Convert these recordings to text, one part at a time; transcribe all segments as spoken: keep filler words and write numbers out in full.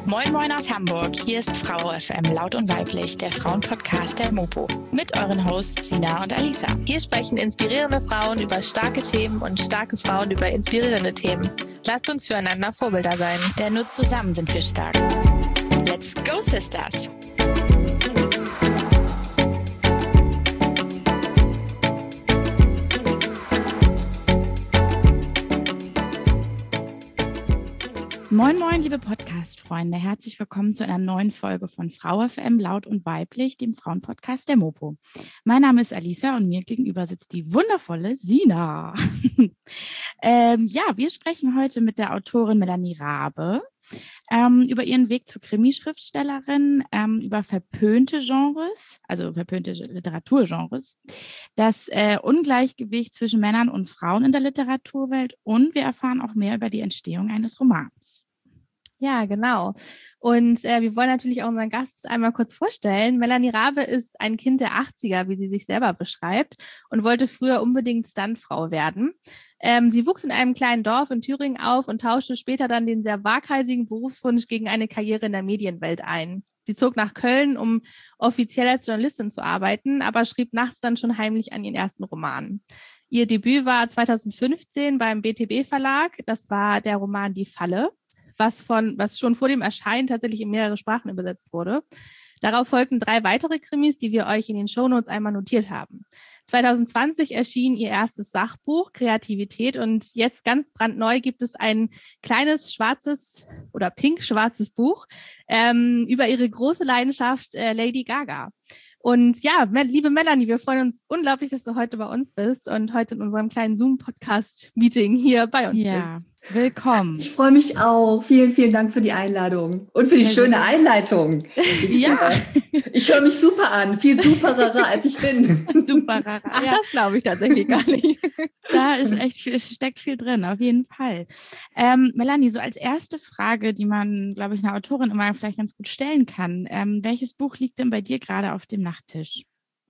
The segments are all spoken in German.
Moin Moin aus Hamburg, hier ist Frau F M, laut und weiblich, der Frauenpodcast der Mopo. Mit euren Hosts Sina und Alisa. Hier sprechen inspirierende Frauen über starke Themen und starke Frauen über inspirierende Themen. Lasst uns füreinander Vorbilder sein. Denn nur zusammen sind wir stark. Let's go, Sisters! Moin Moin, liebe Podcast-Freunde, herzlich willkommen zu einer neuen Folge von Frau F M, laut und weiblich, dem Frauenpodcast der Mopo. Mein Name ist Alisa und mir gegenüber sitzt die wundervolle Sina. ähm, ja, wir sprechen heute mit der Autorin Melanie Rabe ähm, über ihren Weg zur Krimischriftstellerin, ähm, über verpönte Genres, also verpönte Literaturgenres, das äh, Ungleichgewicht zwischen Männern und Frauen in der Literaturwelt und wir erfahren auch mehr über die Entstehung eines Romans. Ja, genau. Und äh, wir wollen natürlich auch unseren Gast einmal kurz vorstellen. Melanie Rabe ist ein Kind der achtziger, wie sie sich selber beschreibt, und wollte früher unbedingt Stuntfrau werden. Ähm, sie wuchs in einem kleinen Dorf in Thüringen auf und tauschte später dann den sehr waghalsigen Berufswunsch gegen eine Karriere in der Medienwelt ein. Sie zog nach Köln, um offiziell als Journalistin zu arbeiten, aber schrieb nachts dann schon heimlich an ihren ersten Roman. Ihr Debüt war zweitausendfünfzehn beim B T B Verlag. Das war der Roman Die Falle, was von, was schon vor dem Erscheinen tatsächlich in mehrere Sprachen übersetzt wurde. Darauf folgten drei weitere Krimis, die wir euch in den Shownotes einmal notiert haben. zweitausendzwanzig erschien ihr erstes Sachbuch, Kreativität, und jetzt ganz brandneu gibt es ein kleines schwarzes oder pink-schwarzes Buch ähm, über ihre große Leidenschaft äh, Lady Gaga. Und ja, liebe Melanie, wir freuen uns unglaublich, dass du heute bei uns bist und heute in unserem kleinen Zoom-Podcast-Meeting hier bei uns ja. bist. Willkommen. Ich freue mich auch. Vielen, vielen Dank für die Einladung und für die sehr schöne Einleitung. Ich, ja. Äh, ich höre mich super an, viel superer als ich bin. Superer. Ach, ja. Das glaube ich tatsächlich gar nicht. Da ist echt viel, steckt viel drin, auf jeden Fall. Ähm, Melanie, so als erste Frage, die man, glaube ich, einer Autorin immer vielleicht ganz gut stellen kann. Ähm, welches Buch liegt denn bei dir gerade auf dem Nachttisch?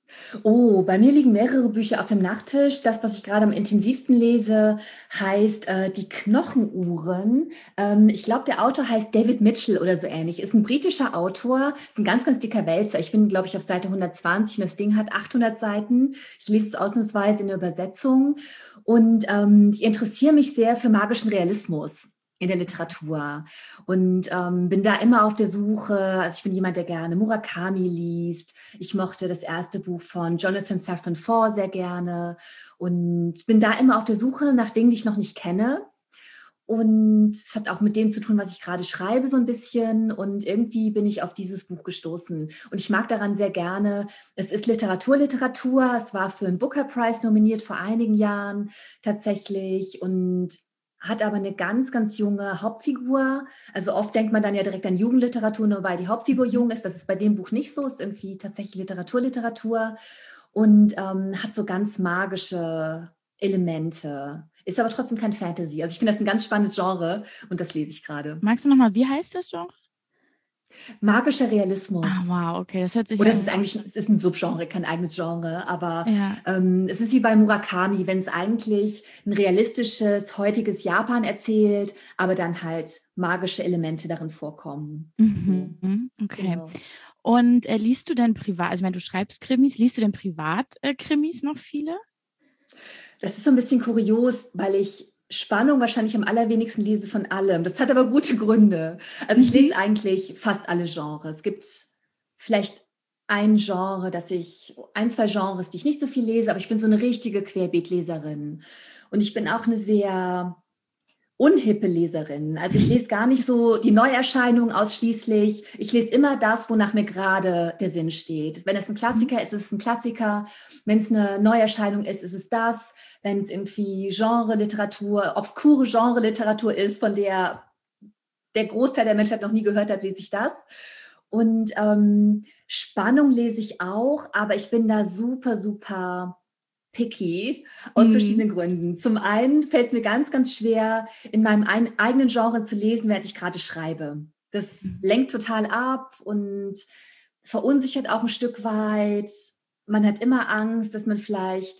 Oh, bei mir liegen mehrere Bücher auf dem Nachttisch. Das, was ich gerade am intensivsten lese, heißt äh, Die Knochenuhren. Ähm, ich glaube, der Autor heißt David Mitchell oder so ähnlich. Ist ein britischer Autor, ist ein ganz, ganz dicker Wälzer. Ich bin, glaube ich, auf Seite hundertzwanzig und das Ding hat achthundert Seiten. Ich lese es ausnahmsweise in der Übersetzung und ähm, ich interessiere mich sehr für magischen Realismus in der Literatur und ähm, bin da immer auf der Suche. Also ich bin jemand, der gerne Murakami liest. Ich mochte das erste Buch von Jonathan Safran Foer sehr gerne und bin da immer auf der Suche nach Dingen, die ich noch nicht kenne. Und es hat auch mit dem zu tun, was ich gerade schreibe, so ein bisschen. Und irgendwie bin ich auf dieses Buch gestoßen. Und ich mag daran sehr gerne, es ist Literatur, Literatur. Es war für einen Booker Prize nominiert vor einigen Jahren tatsächlich und hat aber eine ganz, ganz junge Hauptfigur. Also oft denkt man dann ja direkt an Jugendliteratur, nur weil die Hauptfigur jung ist. Das ist bei dem Buch nicht so. Es ist irgendwie tatsächlich Literatur, Literatur und ähm, hat so ganz magische Elemente. Ist aber trotzdem kein Fantasy. Also ich finde das ein ganz spannendes Genre und das lese ich gerade. Magst du nochmal, wie heißt das Genre? Magischer Realismus. Ah, wow, okay, das hört sich Oder an. es ist eigentlich, es ist ein Subgenre, kein eigenes Genre, aber ja. ähm, es ist wie bei Murakami, wenn es eigentlich ein realistisches, heutiges Japan erzählt, aber dann halt magische Elemente darin vorkommen. Mhm. So. Okay. Genau. Und äh, liest du denn privat, also wenn du schreibst Krimis, liest du denn privat äh, Krimis noch viele? Das ist so ein bisschen kurios, weil ich Spannung wahrscheinlich am allerwenigsten lese von allem. Das hat aber gute Gründe. Also ich lese eigentlich fast alle Genres. Es gibt vielleicht ein Genre, das ich, ein, zwei Genres, die ich nicht so viel lese, aber ich bin so eine richtige Querbeetleserin. Und ich bin auch eine sehr unhippe Leserin. Also ich lese gar nicht so die Neuerscheinungen ausschließlich. Ich lese immer das, wonach mir gerade der Sinn steht. Wenn es ein Klassiker ist, ist es ein Klassiker. Wenn es eine Neuerscheinung ist, ist es das. Wenn es irgendwie Genre-Literatur, obskure Genre-Literatur ist, von der der Großteil der Menschheit noch nie gehört hat, lese ich das. Und ähm, Spannung lese ich auch, aber ich bin da super, super picky aus mhm. verschiedenen Gründen. Zum einen fällt es mir ganz, ganz schwer, in meinem ein, eigenen Genre zu lesen, während ich gerade schreibe. Das mhm. lenkt total ab und verunsichert auch ein Stück weit. Man hat immer Angst, dass man vielleicht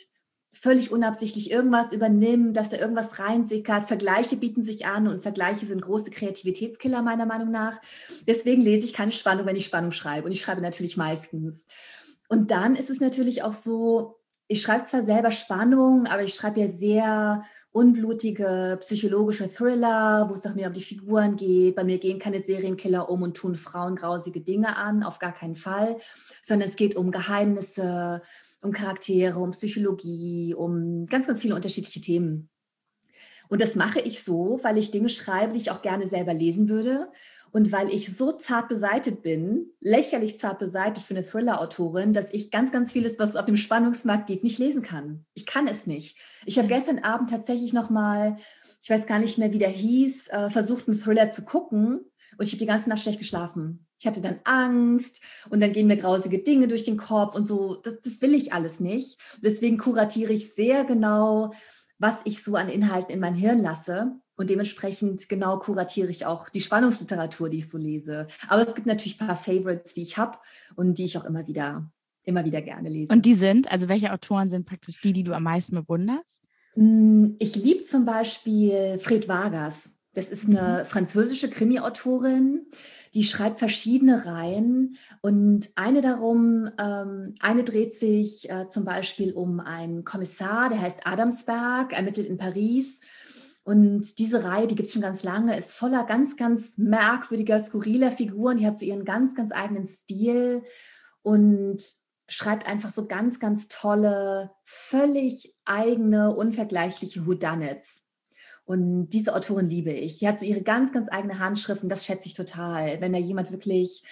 völlig unabsichtlich irgendwas übernimmt, dass da irgendwas reinsickert. Vergleiche bieten sich an und Vergleiche sind große Kreativitätskiller meiner Meinung nach. Deswegen lese ich keine Spannung, wenn ich Spannung schreibe. Und ich schreibe natürlich meistens. Und dann ist es natürlich auch so, ich schreibe zwar selber Spannung, aber ich schreibe ja sehr unblutige psychologische Thriller, wo es doch mehr um die Figuren geht. Bei mir gehen keine Serienkiller um und tun Frauen grausige Dinge an, auf gar keinen Fall, sondern es geht um Geheimnisse, um Charaktere, um Psychologie, um ganz, ganz viele unterschiedliche Themen. Und das mache ich so, weil ich Dinge schreibe, die ich auch gerne selber lesen würde und weil ich so zart beseitet bin, lächerlich zart beseitet für eine Thriller-Autorin, dass ich ganz, ganz vieles, was es auf dem Spannungsmarkt gibt, nicht lesen kann. Ich kann es nicht. Ich habe gestern Abend tatsächlich nochmal, ich weiß gar nicht mehr, wie der hieß, äh, versucht, einen Thriller zu gucken und ich habe die ganze Nacht schlecht geschlafen. Ich hatte dann Angst und dann gehen mir grausige Dinge durch den Kopf und so. Das, das will ich alles nicht. Deswegen kuratiere ich sehr genau, was ich so an Inhalten in mein Hirn lasse. Und dementsprechend genau kuratiere ich auch die Spannungsliteratur, die ich so lese. Aber es gibt natürlich ein paar Favorites, die ich habe und die ich auch immer wieder, immer wieder gerne lese. Und die sind, also welche Autoren sind praktisch die, die du am meisten bewunderst? Ich liebe zum Beispiel Fred Vargas. Das ist eine französische Krimi-Autorin, die schreibt verschiedene Reihen und eine darum, ähm, eine dreht sich äh, zum Beispiel um einen Kommissar, der heißt Adamsberg, ermittelt in Paris. Und diese Reihe, die gibt es schon ganz lange, ist voller ganz, ganz merkwürdiger, skurriler Figuren. Die hat so ihren ganz, ganz eigenen Stil und schreibt einfach so ganz, ganz tolle, völlig eigene, unvergleichliche Whodunits. Und diese Autorin liebe ich. Die hat so ihre ganz, ganz eigene Handschrift und das schätze ich total, wenn da jemand wirklich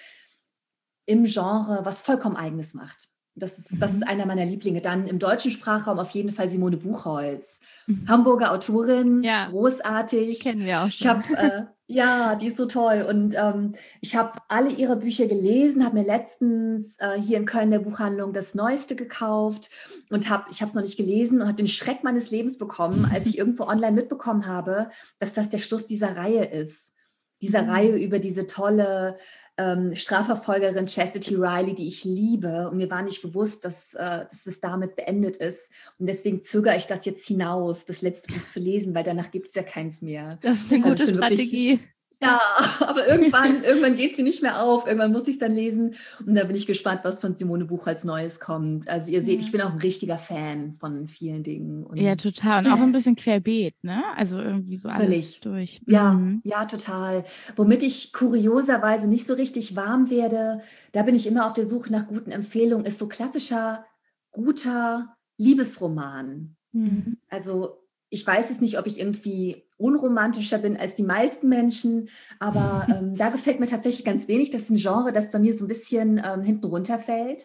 im Genre was vollkommen Eigenes macht. Das ist, mhm. das ist einer meiner Lieblinge. Dann im deutschen Sprachraum auf jeden Fall Simone Buchholz. Mhm. Hamburger Autorin, ja. Großartig. Kennen wir auch schon. Ich hab, äh, ja, die ist so toll. Und ähm, ich habe alle ihre Bücher gelesen, habe mir letztens äh, hier in Köln der Buchhandlung das Neueste gekauft und habe, ich habe es noch nicht gelesen und habe den Schreck meines Lebens bekommen, als ich irgendwo online mitbekommen habe, dass das der Schluss dieser Reihe ist. Dieser mhm. Reihe über diese tolle ähm, Strafverfolgerin Chastity Riley, die ich liebe. Und mir war nicht bewusst, dass, äh, dass es damit beendet ist. Und deswegen zögere ich das jetzt hinaus, das letzte Buch zu lesen, weil danach gibt es ja keins mehr. Das ist eine also gute Strategie. Wirklich, ja, aber irgendwann, irgendwann geht sie nicht mehr auf. Irgendwann muss ich es dann lesen. Und da bin ich gespannt, was von Simone Buchholz Neues kommt. Also ihr seht, ja. ich bin auch ein richtiger Fan von vielen Dingen. Und ja, total. Und auch ein bisschen querbeet, ne? Also irgendwie so alles Völlig. durch. Ja, mhm. ja, total. Womit ich kurioserweise nicht so richtig warm werde, da bin ich immer auf der Suche nach guten Empfehlungen, ist so klassischer, guter Liebesroman. Mhm. Also ich weiß jetzt nicht, ob ich irgendwie unromantischer bin als die meisten Menschen, aber ähm, da gefällt mir tatsächlich ganz wenig. Das ist ein Genre, das bei mir so ein bisschen ähm, hinten runterfällt.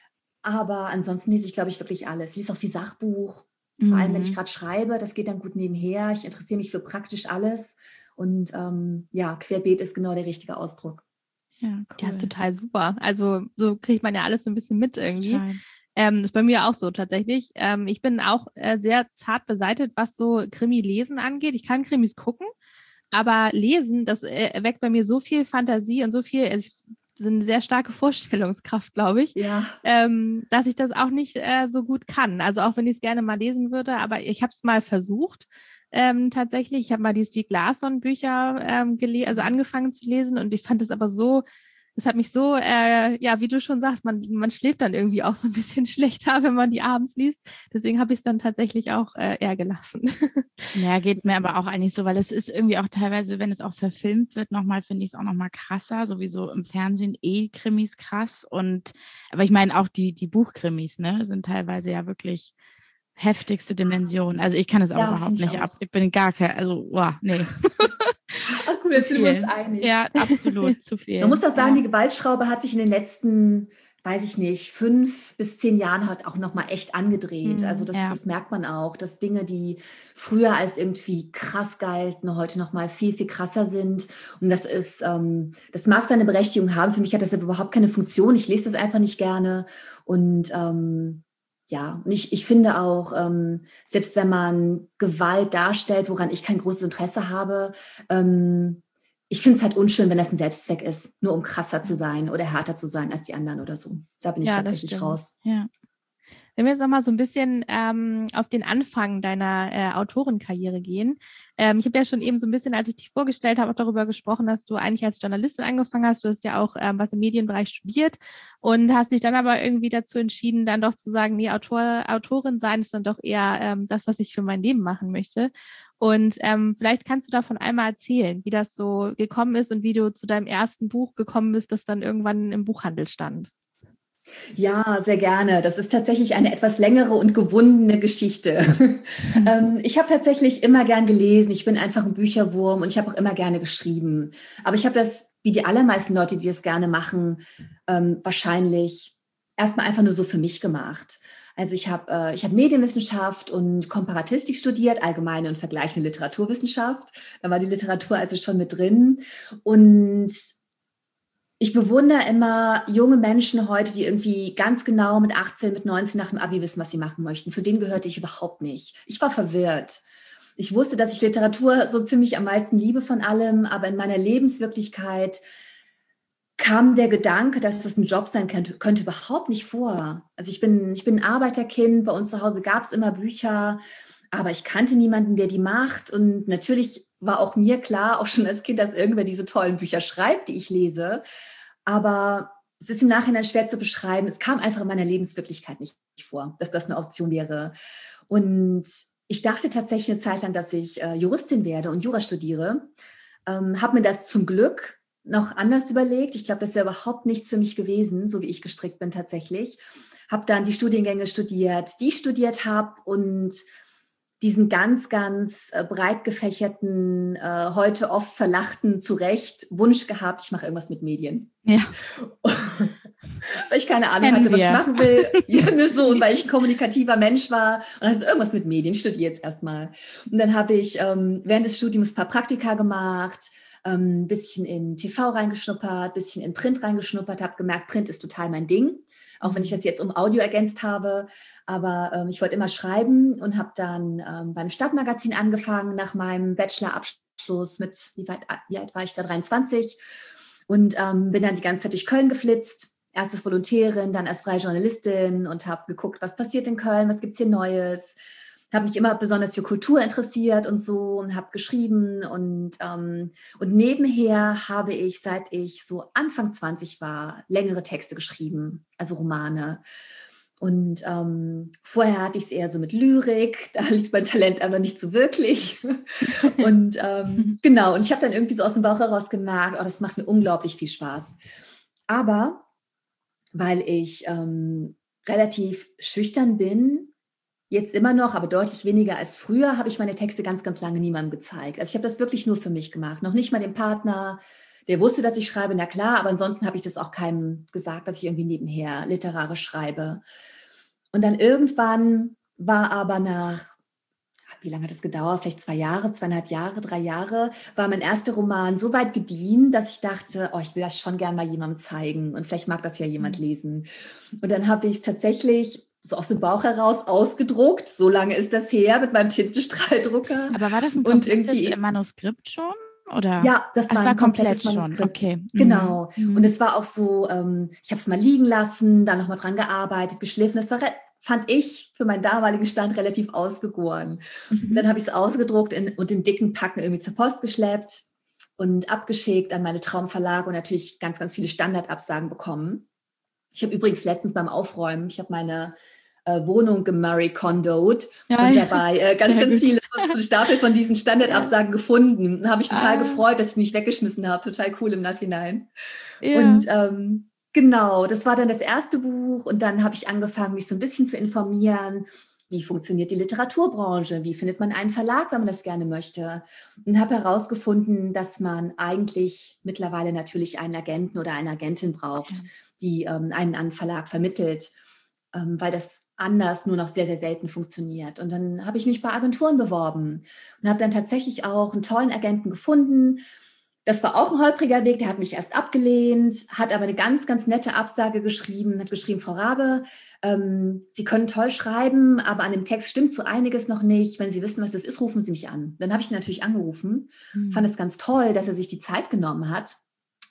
Aber ansonsten lese ich, glaube ich, wirklich alles. Ich lese auch viel Sachbuch, mhm. vor allem, wenn ich gerade schreibe. Das geht dann gut nebenher. Ich interessiere mich für praktisch alles. Und ähm, ja, querbeet ist genau der richtige Ausdruck. Ja, cool. Das ist total super. Also so kriegt man ja alles so ein bisschen mit irgendwie. Ähm, das ist bei mir auch so tatsächlich. Ähm, ich bin auch äh, sehr zart beseitet, was so Krimi-Lesen angeht. Ich kann Krimis gucken, aber lesen, das äh, erweckt bei mir so viel Fantasie und so viel, also ich, eine sehr starke Vorstellungskraft, glaube ich, ja. ähm, dass ich das auch nicht äh, so gut kann. Also auch wenn ich es gerne mal lesen würde, aber ich habe es mal versucht. Ähm, tatsächlich, ich habe mal die Stieg Larsson-Bücher ähm, gele- also angefangen zu lesen und ich fand es aber so, es hat mich so, äh, ja, wie du schon sagst, man, man schläft dann irgendwie auch so ein bisschen schlechter, wenn man die abends liest. Deswegen habe ich es dann tatsächlich auch äh, eher gelassen. Ja, geht mir aber auch eigentlich so, weil es ist irgendwie auch teilweise, wenn es auch verfilmt wird, nochmal, finde ich es auch nochmal krasser, sowieso im Fernsehen eh Krimis krass. Und, aber ich meine auch die, die Buchkrimis, ne, sind teilweise ja wirklich heftigste Dimensionen. Also ich kann es auch ja, überhaupt nicht auch. ab. Ich bin gar kein, also, oh, nee. Ach cool, jetzt sind wir uns einig. Ja, absolut, zu viel. Man muss doch sagen, ja. die Gewaltschraube hat sich in den letzten, weiß ich nicht, fünf bis zehn Jahren halt auch nochmal echt angedreht. Mhm, also das, ja. das merkt man auch, dass Dinge, die früher als irgendwie krass galten, heute nochmal viel, viel krasser sind. Und das ist, ähm, das mag seine Berechtigung haben. Für mich hat das aber überhaupt keine Funktion. Ich lese das einfach nicht gerne. Und ähm, ja, und ich, ich finde auch, ähm, selbst wenn man Gewalt darstellt, woran ich kein großes Interesse habe, ähm, ich finde es halt unschön, wenn das ein Selbstzweck ist, nur um krasser zu sein oder härter zu sein als die anderen oder so. Da bin ich ja, tatsächlich raus. Ja. Wenn wir jetzt nochmal so ein bisschen ähm, auf den Anfang deiner äh, Autorenkarriere gehen. Ähm, ich habe ja schon eben so ein bisschen, als ich dich vorgestellt habe, auch darüber gesprochen, dass du eigentlich als Journalistin angefangen hast. Du hast ja auch ähm, was im Medienbereich studiert und hast dich dann aber irgendwie dazu entschieden, dann doch zu sagen, nee, Autor, Autorin sein ist dann doch eher ähm, das, was ich für mein Leben machen möchte. Und ähm, vielleicht kannst du davon einmal erzählen, wie das so gekommen ist und wie du zu deinem ersten Buch gekommen bist, das dann irgendwann im Buchhandel stand. Ja, sehr gerne. Das ist tatsächlich eine etwas längere und gewundene Geschichte. ähm, ich habe tatsächlich immer gern gelesen. Ich bin einfach ein Bücherwurm und ich habe auch immer gerne geschrieben. Aber ich habe das, wie die allermeisten Leute, die es gerne machen, ähm, wahrscheinlich erstmal einfach nur so für mich gemacht. Also ich habe äh, ich habe Medienwissenschaft und Komparatistik studiert, allgemeine und vergleichende Literaturwissenschaft. Da war die Literatur also schon mit drin. Und ich bewundere immer junge Menschen heute, die irgendwie ganz genau mit achtzehn, mit neunzehn nach dem Abi wissen, was sie machen möchten. Zu denen gehörte ich überhaupt nicht. Ich war verwirrt. Ich wusste, dass ich Literatur so ziemlich am meisten liebe von allem, aber in meiner Lebenswirklichkeit kam der Gedanke, dass das ein Job sein könnte, könnte überhaupt nicht vor. Also ich bin, ich bin ein Arbeiterkind, bei uns zu Hause gab es immer Bücher, aber ich kannte niemanden, der die macht. Und natürlich war auch mir klar, auch schon als Kind, dass irgendwer diese tollen Bücher schreibt, die ich lese. Aber es ist im Nachhinein schwer zu beschreiben. Es kam einfach in meiner Lebenswirklichkeit nicht vor, dass das eine Option wäre. Und ich dachte tatsächlich eine Zeit lang, dass ich äh, Juristin werde und Jura studiere. Ähm, habe mir das zum Glück noch anders überlegt. Ich glaube, das wäre überhaupt nichts für mich gewesen, so wie ich gestrickt bin tatsächlich. Habe dann die Studiengänge studiert, die ich studiert habe und diesen ganz, ganz äh, breit gefächerten, äh, heute oft verlachten, zu Recht Wunsch gehabt, ich mache irgendwas mit Medien. Ja. Weil ich keine Ahnung hatte, was ich machen will. Ja, ne, so, und weil ich ein kommunikativer Mensch war. Und also irgendwas mit Medien, ich studiere jetzt erstmal. Und dann habe ich ähm, während des Studiums ein paar Praktika gemacht, ein ähm, bisschen in T V reingeschnuppert, ein bisschen in Print reingeschnuppert, habe gemerkt, Print ist total mein Ding. Auch wenn ich das jetzt um Audio ergänzt habe. Aber ähm, ich wollte immer schreiben und habe dann ähm, beim Stadtmagazin angefangen nach meinem Bachelorabschluss mit, wie, weit, wie alt war ich da, dreiundzwanzig. Und ähm, bin dann die ganze Zeit durch Köln geflitzt. Erst als Volontärin, dann als freie Journalistin und habe geguckt, was passiert in Köln, was gibt es hier Neues. Habe mich immer besonders für Kultur interessiert und so und habe geschrieben. Und, ähm, und nebenher habe ich, seit ich so Anfang zwanzig war, längere Texte geschrieben, also Romane. Und ähm, vorher hatte ich es eher so mit Lyrik, da liegt mein Talent aber nicht so wirklich. Und ähm, genau, und ich habe dann irgendwie so aus dem Bauch heraus gemerkt, oh, das macht mir unglaublich viel Spaß. Aber weil ich ähm, relativ schüchtern bin, jetzt immer noch, aber deutlich weniger als früher, habe ich meine Texte ganz, ganz lange niemandem gezeigt. Also ich habe das wirklich nur für mich gemacht, noch nicht mal dem Partner. Der wusste, dass ich schreibe, na klar, aber ansonsten habe ich das auch keinem gesagt, dass ich irgendwie nebenher literarisch schreibe. Und dann irgendwann war aber nach, wie lange hat das gedauert? Vielleicht zwei Jahre, zweieinhalb Jahre, drei Jahre, war mein erster Roman so weit gediehen, dass ich dachte, oh, ich will das schon gern mal jemandem zeigen und vielleicht mag das ja jemand lesen. Und dann habe ich es tatsächlich so aus dem Bauch heraus ausgedruckt. So lange ist das her mit meinem Tintenstrahldrucker. Aber war das ein komplettes Manuskript schon? Oder? Ja, das war, war ein komplettes komplett Manuskript. Schon. Okay. Genau. Mhm. Und es war auch so, ähm, ich habe es mal liegen lassen, dann nochmal dran gearbeitet, geschliffen. Das war, fand ich, für meinen damaligen Stand relativ ausgegoren. Mhm. Und dann habe ich es ausgedruckt in, und in dicken Packen irgendwie zur Post geschleppt und abgeschickt an meine Traumverlage und natürlich ganz, ganz viele Standardabsagen bekommen. Ich habe übrigens letztens beim Aufräumen, ich habe meine äh, Wohnung gemurray condoed ja, und dabei äh, ganz, ganz gut. viele so einen Stapel von diesen Standardabsagen ja. gefunden. Da habe ich total ah. gefreut, dass ich nicht weggeschmissen habe. Total cool im Nachhinein. Ja. Und ähm, genau, das war dann das erste Buch und dann habe ich angefangen, mich so ein bisschen zu informieren. Wie funktioniert die Literaturbranche? Wie findet man einen Verlag, wenn man das gerne möchte? Und habe herausgefunden, dass man eigentlich mittlerweile natürlich einen Agenten oder eine Agentin braucht, ja. die ähm, einen an einen Verlag vermittelt, ähm, weil das anders nur noch sehr, sehr selten funktioniert. Und dann habe ich mich bei Agenturen beworben und habe dann tatsächlich auch einen tollen Agenten gefunden. Das war auch ein holpriger Weg, der hat mich erst abgelehnt, hat aber eine ganz, ganz nette Absage geschrieben, hat geschrieben, Frau Rabe, ähm, Sie können toll schreiben, aber an dem Text stimmt so einiges noch nicht. Wenn Sie wissen, was das ist, rufen Sie mich an. Dann habe ich ihn natürlich angerufen, mhm. fand es ganz toll, dass er sich die Zeit genommen hat.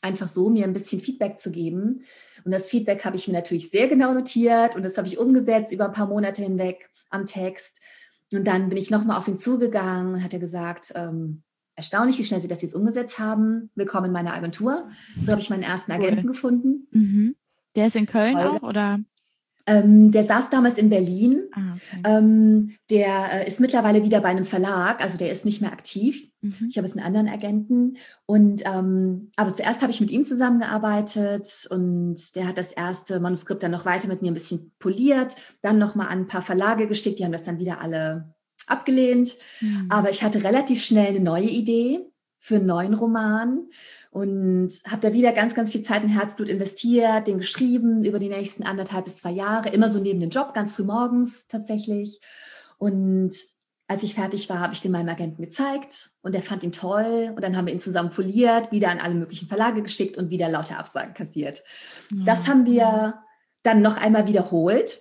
einfach so, mir ein bisschen Feedback zu geben. Und das Feedback habe ich mir natürlich sehr genau notiert und das habe ich umgesetzt über ein paar Monate hinweg am Text. Und dann bin ich nochmal auf ihn zugegangen und hat er gesagt, ähm, erstaunlich, wie schnell Sie das jetzt umgesetzt haben. Willkommen in meiner Agentur. So habe ich meinen ersten Agenten Cool. gefunden. Mhm. Der ist in Köln Holger. auch, oder? Ähm, der saß damals in Berlin. Ah, okay. Ähm, der äh, ist mittlerweile wieder bei einem Verlag, also der ist nicht mehr aktiv. Mhm. Ich habe jetzt einen anderen Agenten. Und ähm, aber zuerst habe ich mit ihm zusammengearbeitet und der hat das erste Manuskript dann noch weiter mit mir ein bisschen poliert, dann nochmal an ein paar Verlage geschickt, die haben das dann wieder alle abgelehnt. Mhm. Aber ich hatte relativ schnell eine neue Idee für einen neuen Roman und habe da wieder ganz, ganz viel Zeit und Herzblut investiert, den geschrieben über die nächsten anderthalb bis zwei Jahre, immer so neben dem Job, ganz früh morgens tatsächlich. Und als ich fertig war, habe ich den meinem Agenten gezeigt und der fand ihn toll und dann haben wir ihn zusammen poliert, wieder an alle möglichen Verlage geschickt und wieder lauter Absagen kassiert. Ja. Das haben wir dann noch einmal wiederholt.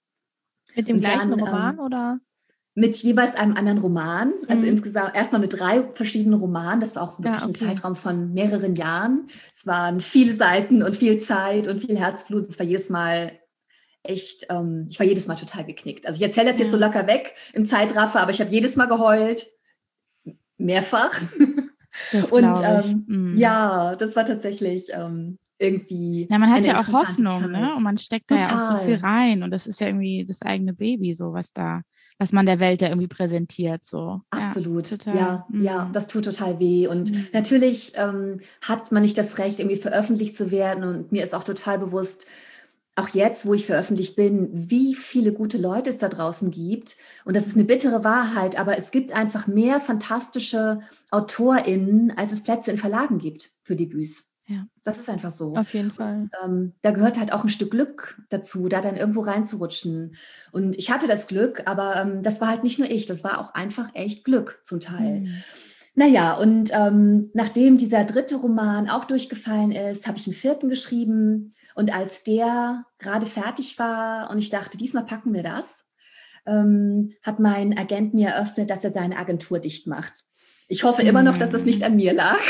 Mit dem Und gleichen dann, Roman, ähm, oder? Mit jeweils einem anderen Roman, also Mhm. insgesamt erstmal mit drei verschiedenen Romanen. Das war auch wirklich Ja, okay. ein Zeitraum von mehreren Jahren. Es waren viele Seiten und viel Zeit und viel Herzblut. Es war jedes Mal echt, ähm, ich war jedes Mal total geknickt. Also ich erzähle das Ja. jetzt so locker weg im Zeitraffer, aber ich habe jedes Mal geheult, mehrfach. Das Und glaube ich. ähm, Mhm. ja, das war tatsächlich ähm, irgendwie Ja, man hat eine ja auch interessante Hoffnung, ne? Zeit. Und man steckt da ja auch so viel Total. rein. Und das ist ja irgendwie das eigene Baby, so was da, was man der Welt da irgendwie präsentiert. So. Absolut, Ja, total. ja, ja, Mhm. das tut total weh. Und Mhm. natürlich ähm, hat man nicht das Recht, irgendwie veröffentlicht zu werden. Und mir ist auch total bewusst, auch jetzt, wo ich veröffentlicht bin, wie viele gute Leute es da draußen gibt. Und das ist eine bittere Wahrheit, aber es gibt einfach mehr fantastische AutorInnen, als es Plätze in Verlagen gibt für Debüts. Ja. Das ist einfach so. Auf jeden Fall. Ähm, da gehört halt auch ein Stück Glück dazu, da dann irgendwo reinzurutschen. Und ich hatte das Glück, aber ähm, das war halt nicht nur ich, das war auch einfach echt Glück zum Teil. Mhm. Naja, und ähm, nachdem dieser dritte Roman auch durchgefallen ist, habe ich einen vierten geschrieben. Und als der gerade fertig war und ich dachte, diesmal packen wir das, ähm, hat mein Agent mir eröffnet, dass er seine Agentur dicht macht. Ich hoffe immer noch, dass das nicht an mir lag.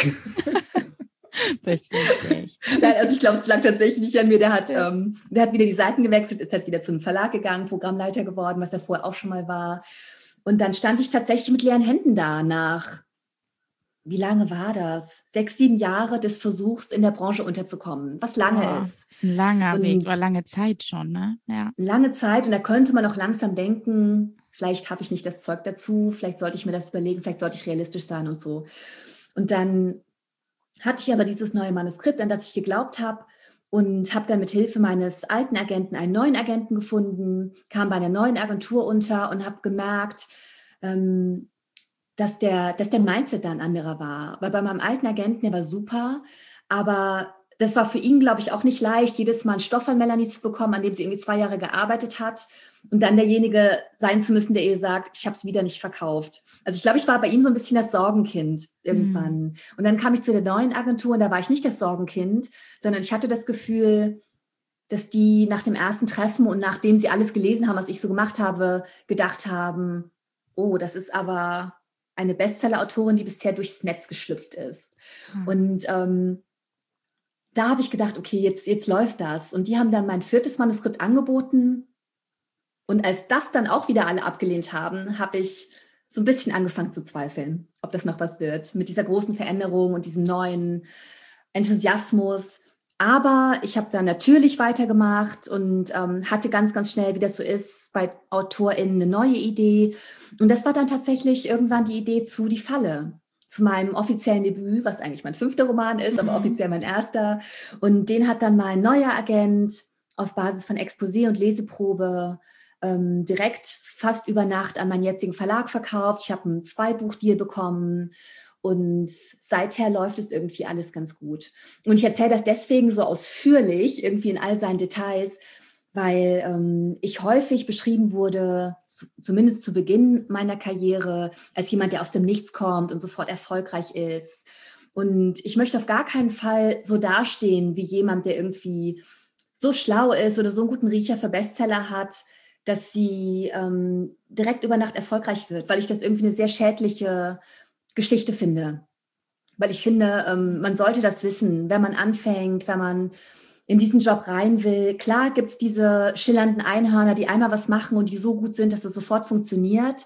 Verständlich. Nein, also ich glaube, es lag tatsächlich nicht an mir. Der hat, Ja. ähm, der hat wieder die Seiten gewechselt, ist halt wieder zum Verlag gegangen, Programmleiter geworden, was er vorher auch schon mal war. Und dann stand ich tatsächlich mit leeren Händen da nach, wie lange war das? Sechs, sieben Jahre des Versuchs, in der Branche unterzukommen, was lange Boah, ist. ist ein langer Weg, Und oder lange Zeit schon, ne? Ja. lange Zeit und da könnte man auch langsam denken, vielleicht habe ich nicht das Zeug dazu, vielleicht sollte ich mir das überlegen, vielleicht sollte ich realistisch sein und so. Und dann hatte ich aber dieses neue Manuskript, an das ich geglaubt habe und habe dann mit Hilfe meines alten Agenten einen neuen Agenten gefunden, kam bei einer neuen Agentur unter und habe gemerkt, ähm, dass der, dass der Mindset da ein anderer war. Weil bei meinem alten Agenten, der war super, aber das war für ihn, glaube ich, auch nicht leicht, jedes Mal einen Stoff an Melanie zu bekommen, an dem sie irgendwie zwei Jahre gearbeitet hat und dann derjenige sein zu müssen, der ihr sagt, ich habe es wieder nicht verkauft. Also ich glaube, ich war bei ihm so ein bisschen das Sorgenkind irgendwann. Mhm. Und dann kam ich zu der neuen Agentur und da war ich nicht das Sorgenkind, sondern ich hatte das Gefühl, dass die nach dem ersten Treffen und nachdem sie alles gelesen haben, was ich so gemacht habe, gedacht haben, oh, das ist aber eine Bestseller-Autorin, die bisher durchs Netz geschlüpft ist. Mhm. Und ähm, da habe ich gedacht, okay, jetzt, jetzt läuft das. Und die haben dann mein viertes Manuskript angeboten. Und als das dann auch wieder alle abgelehnt haben, habe ich so ein bisschen angefangen zu zweifeln, ob das noch was wird. Mit dieser großen Veränderung und diesem neuen Enthusiasmus. Aber ich habe dann natürlich weitergemacht und ähm, hatte ganz, ganz schnell, wie das so ist, bei AutorInnen eine neue Idee. Und das war dann tatsächlich irgendwann die Idee zu Die Falle, zu meinem offiziellen Debüt, was eigentlich mein fünfter Roman ist, aber Mhm. offiziell mein erster. Und den hat dann mein neuer Agent auf Basis von Exposé und Leseprobe ähm, direkt fast über Nacht an meinen jetzigen Verlag verkauft. Ich habe einen Zwei-Buch-Deal bekommen. Und seither läuft es irgendwie alles ganz gut. Und ich erzähle das deswegen so ausführlich, irgendwie in all seinen Details, weil ähm, ich häufig beschrieben wurde, zu, zumindest zu Beginn meiner Karriere, als jemand, der aus dem Nichts kommt und sofort erfolgreich ist. Und ich möchte auf gar keinen Fall so dastehen wie jemand, der irgendwie so schlau ist oder so einen guten Riecher für Bestseller hat, dass sie ähm, direkt über Nacht erfolgreich wird, weil ich das irgendwie eine sehr schädliche Geschichte finde. weil ich finde, ähm, man sollte das wissen, wenn man anfängt, wenn man in diesen Job rein will. Klar gibt es diese schillernden Einhörner, die einmal was machen und die so gut sind, dass es sofort funktioniert.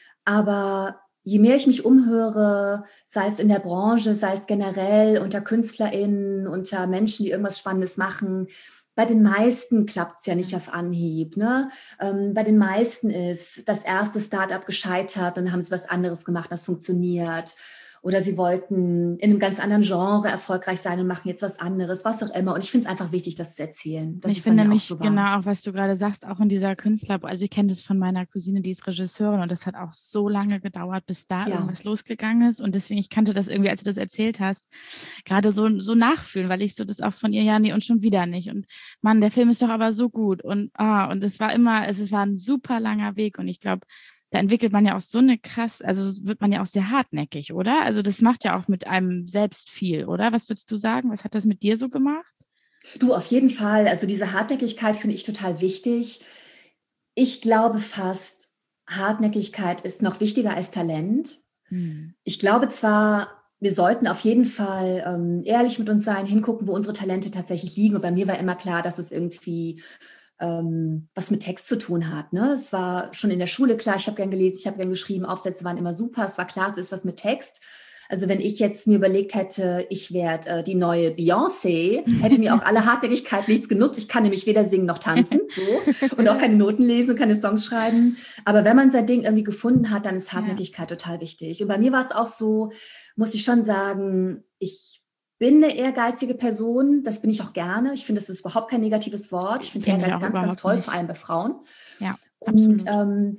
Aber je mehr ich mich umhöre, sei es in der Branche, sei es generell unter KünstlerInnen, unter Menschen, die irgendwas Spannendes machen, bei den meisten klappt es ja nicht auf Anhieb. Ne? Ähm, bei den meisten ist das erste Start-up gescheitert und dann haben sie was anderes gemacht, das funktioniert. Oder sie wollten in einem ganz anderen Genre erfolgreich sein und machen jetzt was anderes, was auch immer. Und ich finde es einfach wichtig, das zu erzählen. Ich finde nämlich so genau, auch was du gerade sagst, auch in dieser Künstler, also ich kenne das von meiner Cousine, die ist Regisseurin und das hat auch so lange gedauert, bis da ja. irgendwas losgegangen ist. Und deswegen, ich kannte das irgendwie, als du das erzählt hast, gerade so, so nachfühlen, weil ich so das auch von ihr, ja, nee, und schon wieder nicht. Und Mann, der Film ist doch aber so gut. Und ah, und es war immer, es, es war ein super langer Weg. Und ich glaube, da entwickelt man ja auch so eine krass, also wird man ja auch sehr hartnäckig, oder? Also das macht ja auch mit einem selbst viel, oder? Was würdest du sagen? Was hat das mit dir so gemacht? Du, auf jeden Fall. Also diese Hartnäckigkeit finde ich total wichtig. Ich glaube fast, Hartnäckigkeit ist noch wichtiger als Talent. Hm. Ich glaube zwar, wir sollten auf jeden Fall ähm, ehrlich mit uns sein, hingucken, wo unsere Talente tatsächlich liegen. Und bei mir war immer klar, dass es irgendwie ähm, was mit Text zu tun hat. Ne? Es war schon in der Schule klar, ich habe gern gelesen, ich habe gern geschrieben, Aufsätze waren immer super. Es war klar, es ist was mit Text. Also wenn ich jetzt mir überlegt hätte, ich werde äh, die neue Beyoncé, hätte mir auch alle Hartnäckigkeit nichts genutzt. Ich kann nämlich weder singen noch tanzen so und auch keine Noten lesen und keine Songs schreiben. Aber wenn man sein Ding irgendwie gefunden hat, dann ist Hartnäckigkeit ja. total wichtig. Und bei mir war es auch so, muss ich schon sagen, ich bin eine ehrgeizige Person. Das bin ich auch gerne. Ich finde, das ist überhaupt kein negatives Wort. Ich finde find Ehrgeiz ganz, ganz toll, nicht. Vor allem bei Frauen. Ja, und ähm,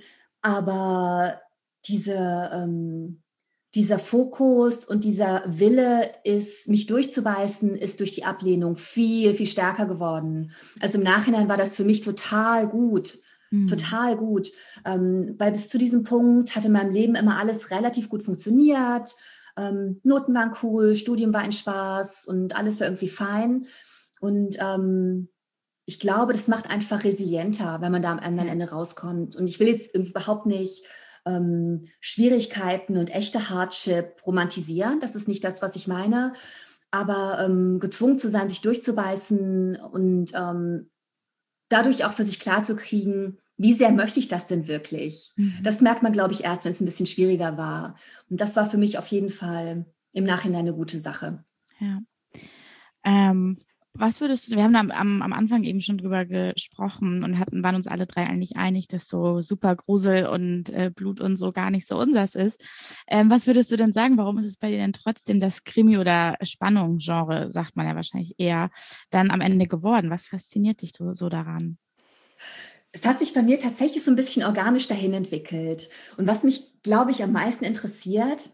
aber diese ähm, Dieser Fokus und dieser Wille, ist, mich durchzubeißen, ist durch die Ablehnung viel, viel stärker geworden. Also im Nachhinein war das für mich total gut, mhm. total gut. Ähm, weil bis zu diesem Punkt hatte in meinem Leben immer alles relativ gut funktioniert. Ähm, Noten waren cool, Studium war ein Spaß und alles war irgendwie fein. Und ähm, ich glaube, das macht einfach resilienter, wenn man da am anderen ja. Ende rauskommt. Und ich will jetzt irgendwie überhaupt nicht Ähm, Schwierigkeiten und echte Hardship romantisieren. Das ist nicht das, was ich meine. Aber ähm, gezwungen zu sein, sich durchzubeißen und ähm, dadurch auch für sich klarzukriegen, wie sehr möchte ich das denn wirklich? Mhm. Das merkt man, glaube ich, erst, wenn es ein bisschen schwieriger war. Und das war für mich auf jeden Fall im Nachhinein eine gute Sache. Ja. Ähm, Was würdest du, wir haben am, am, am Anfang eben schon drüber gesprochen und hatten, waren uns alle drei eigentlich einig, dass so super Grusel und äh, Blut und so gar nicht so unsers ist. Ähm, was würdest du denn sagen, warum ist es bei dir denn trotzdem das Krimi- oder Spannungsgenre, sagt man ja wahrscheinlich eher, dann am Ende geworden? Was fasziniert dich so, so daran? Es hat sich bei mir tatsächlich so ein bisschen organisch dahin entwickelt. Und was mich, glaube ich, am meisten interessiert,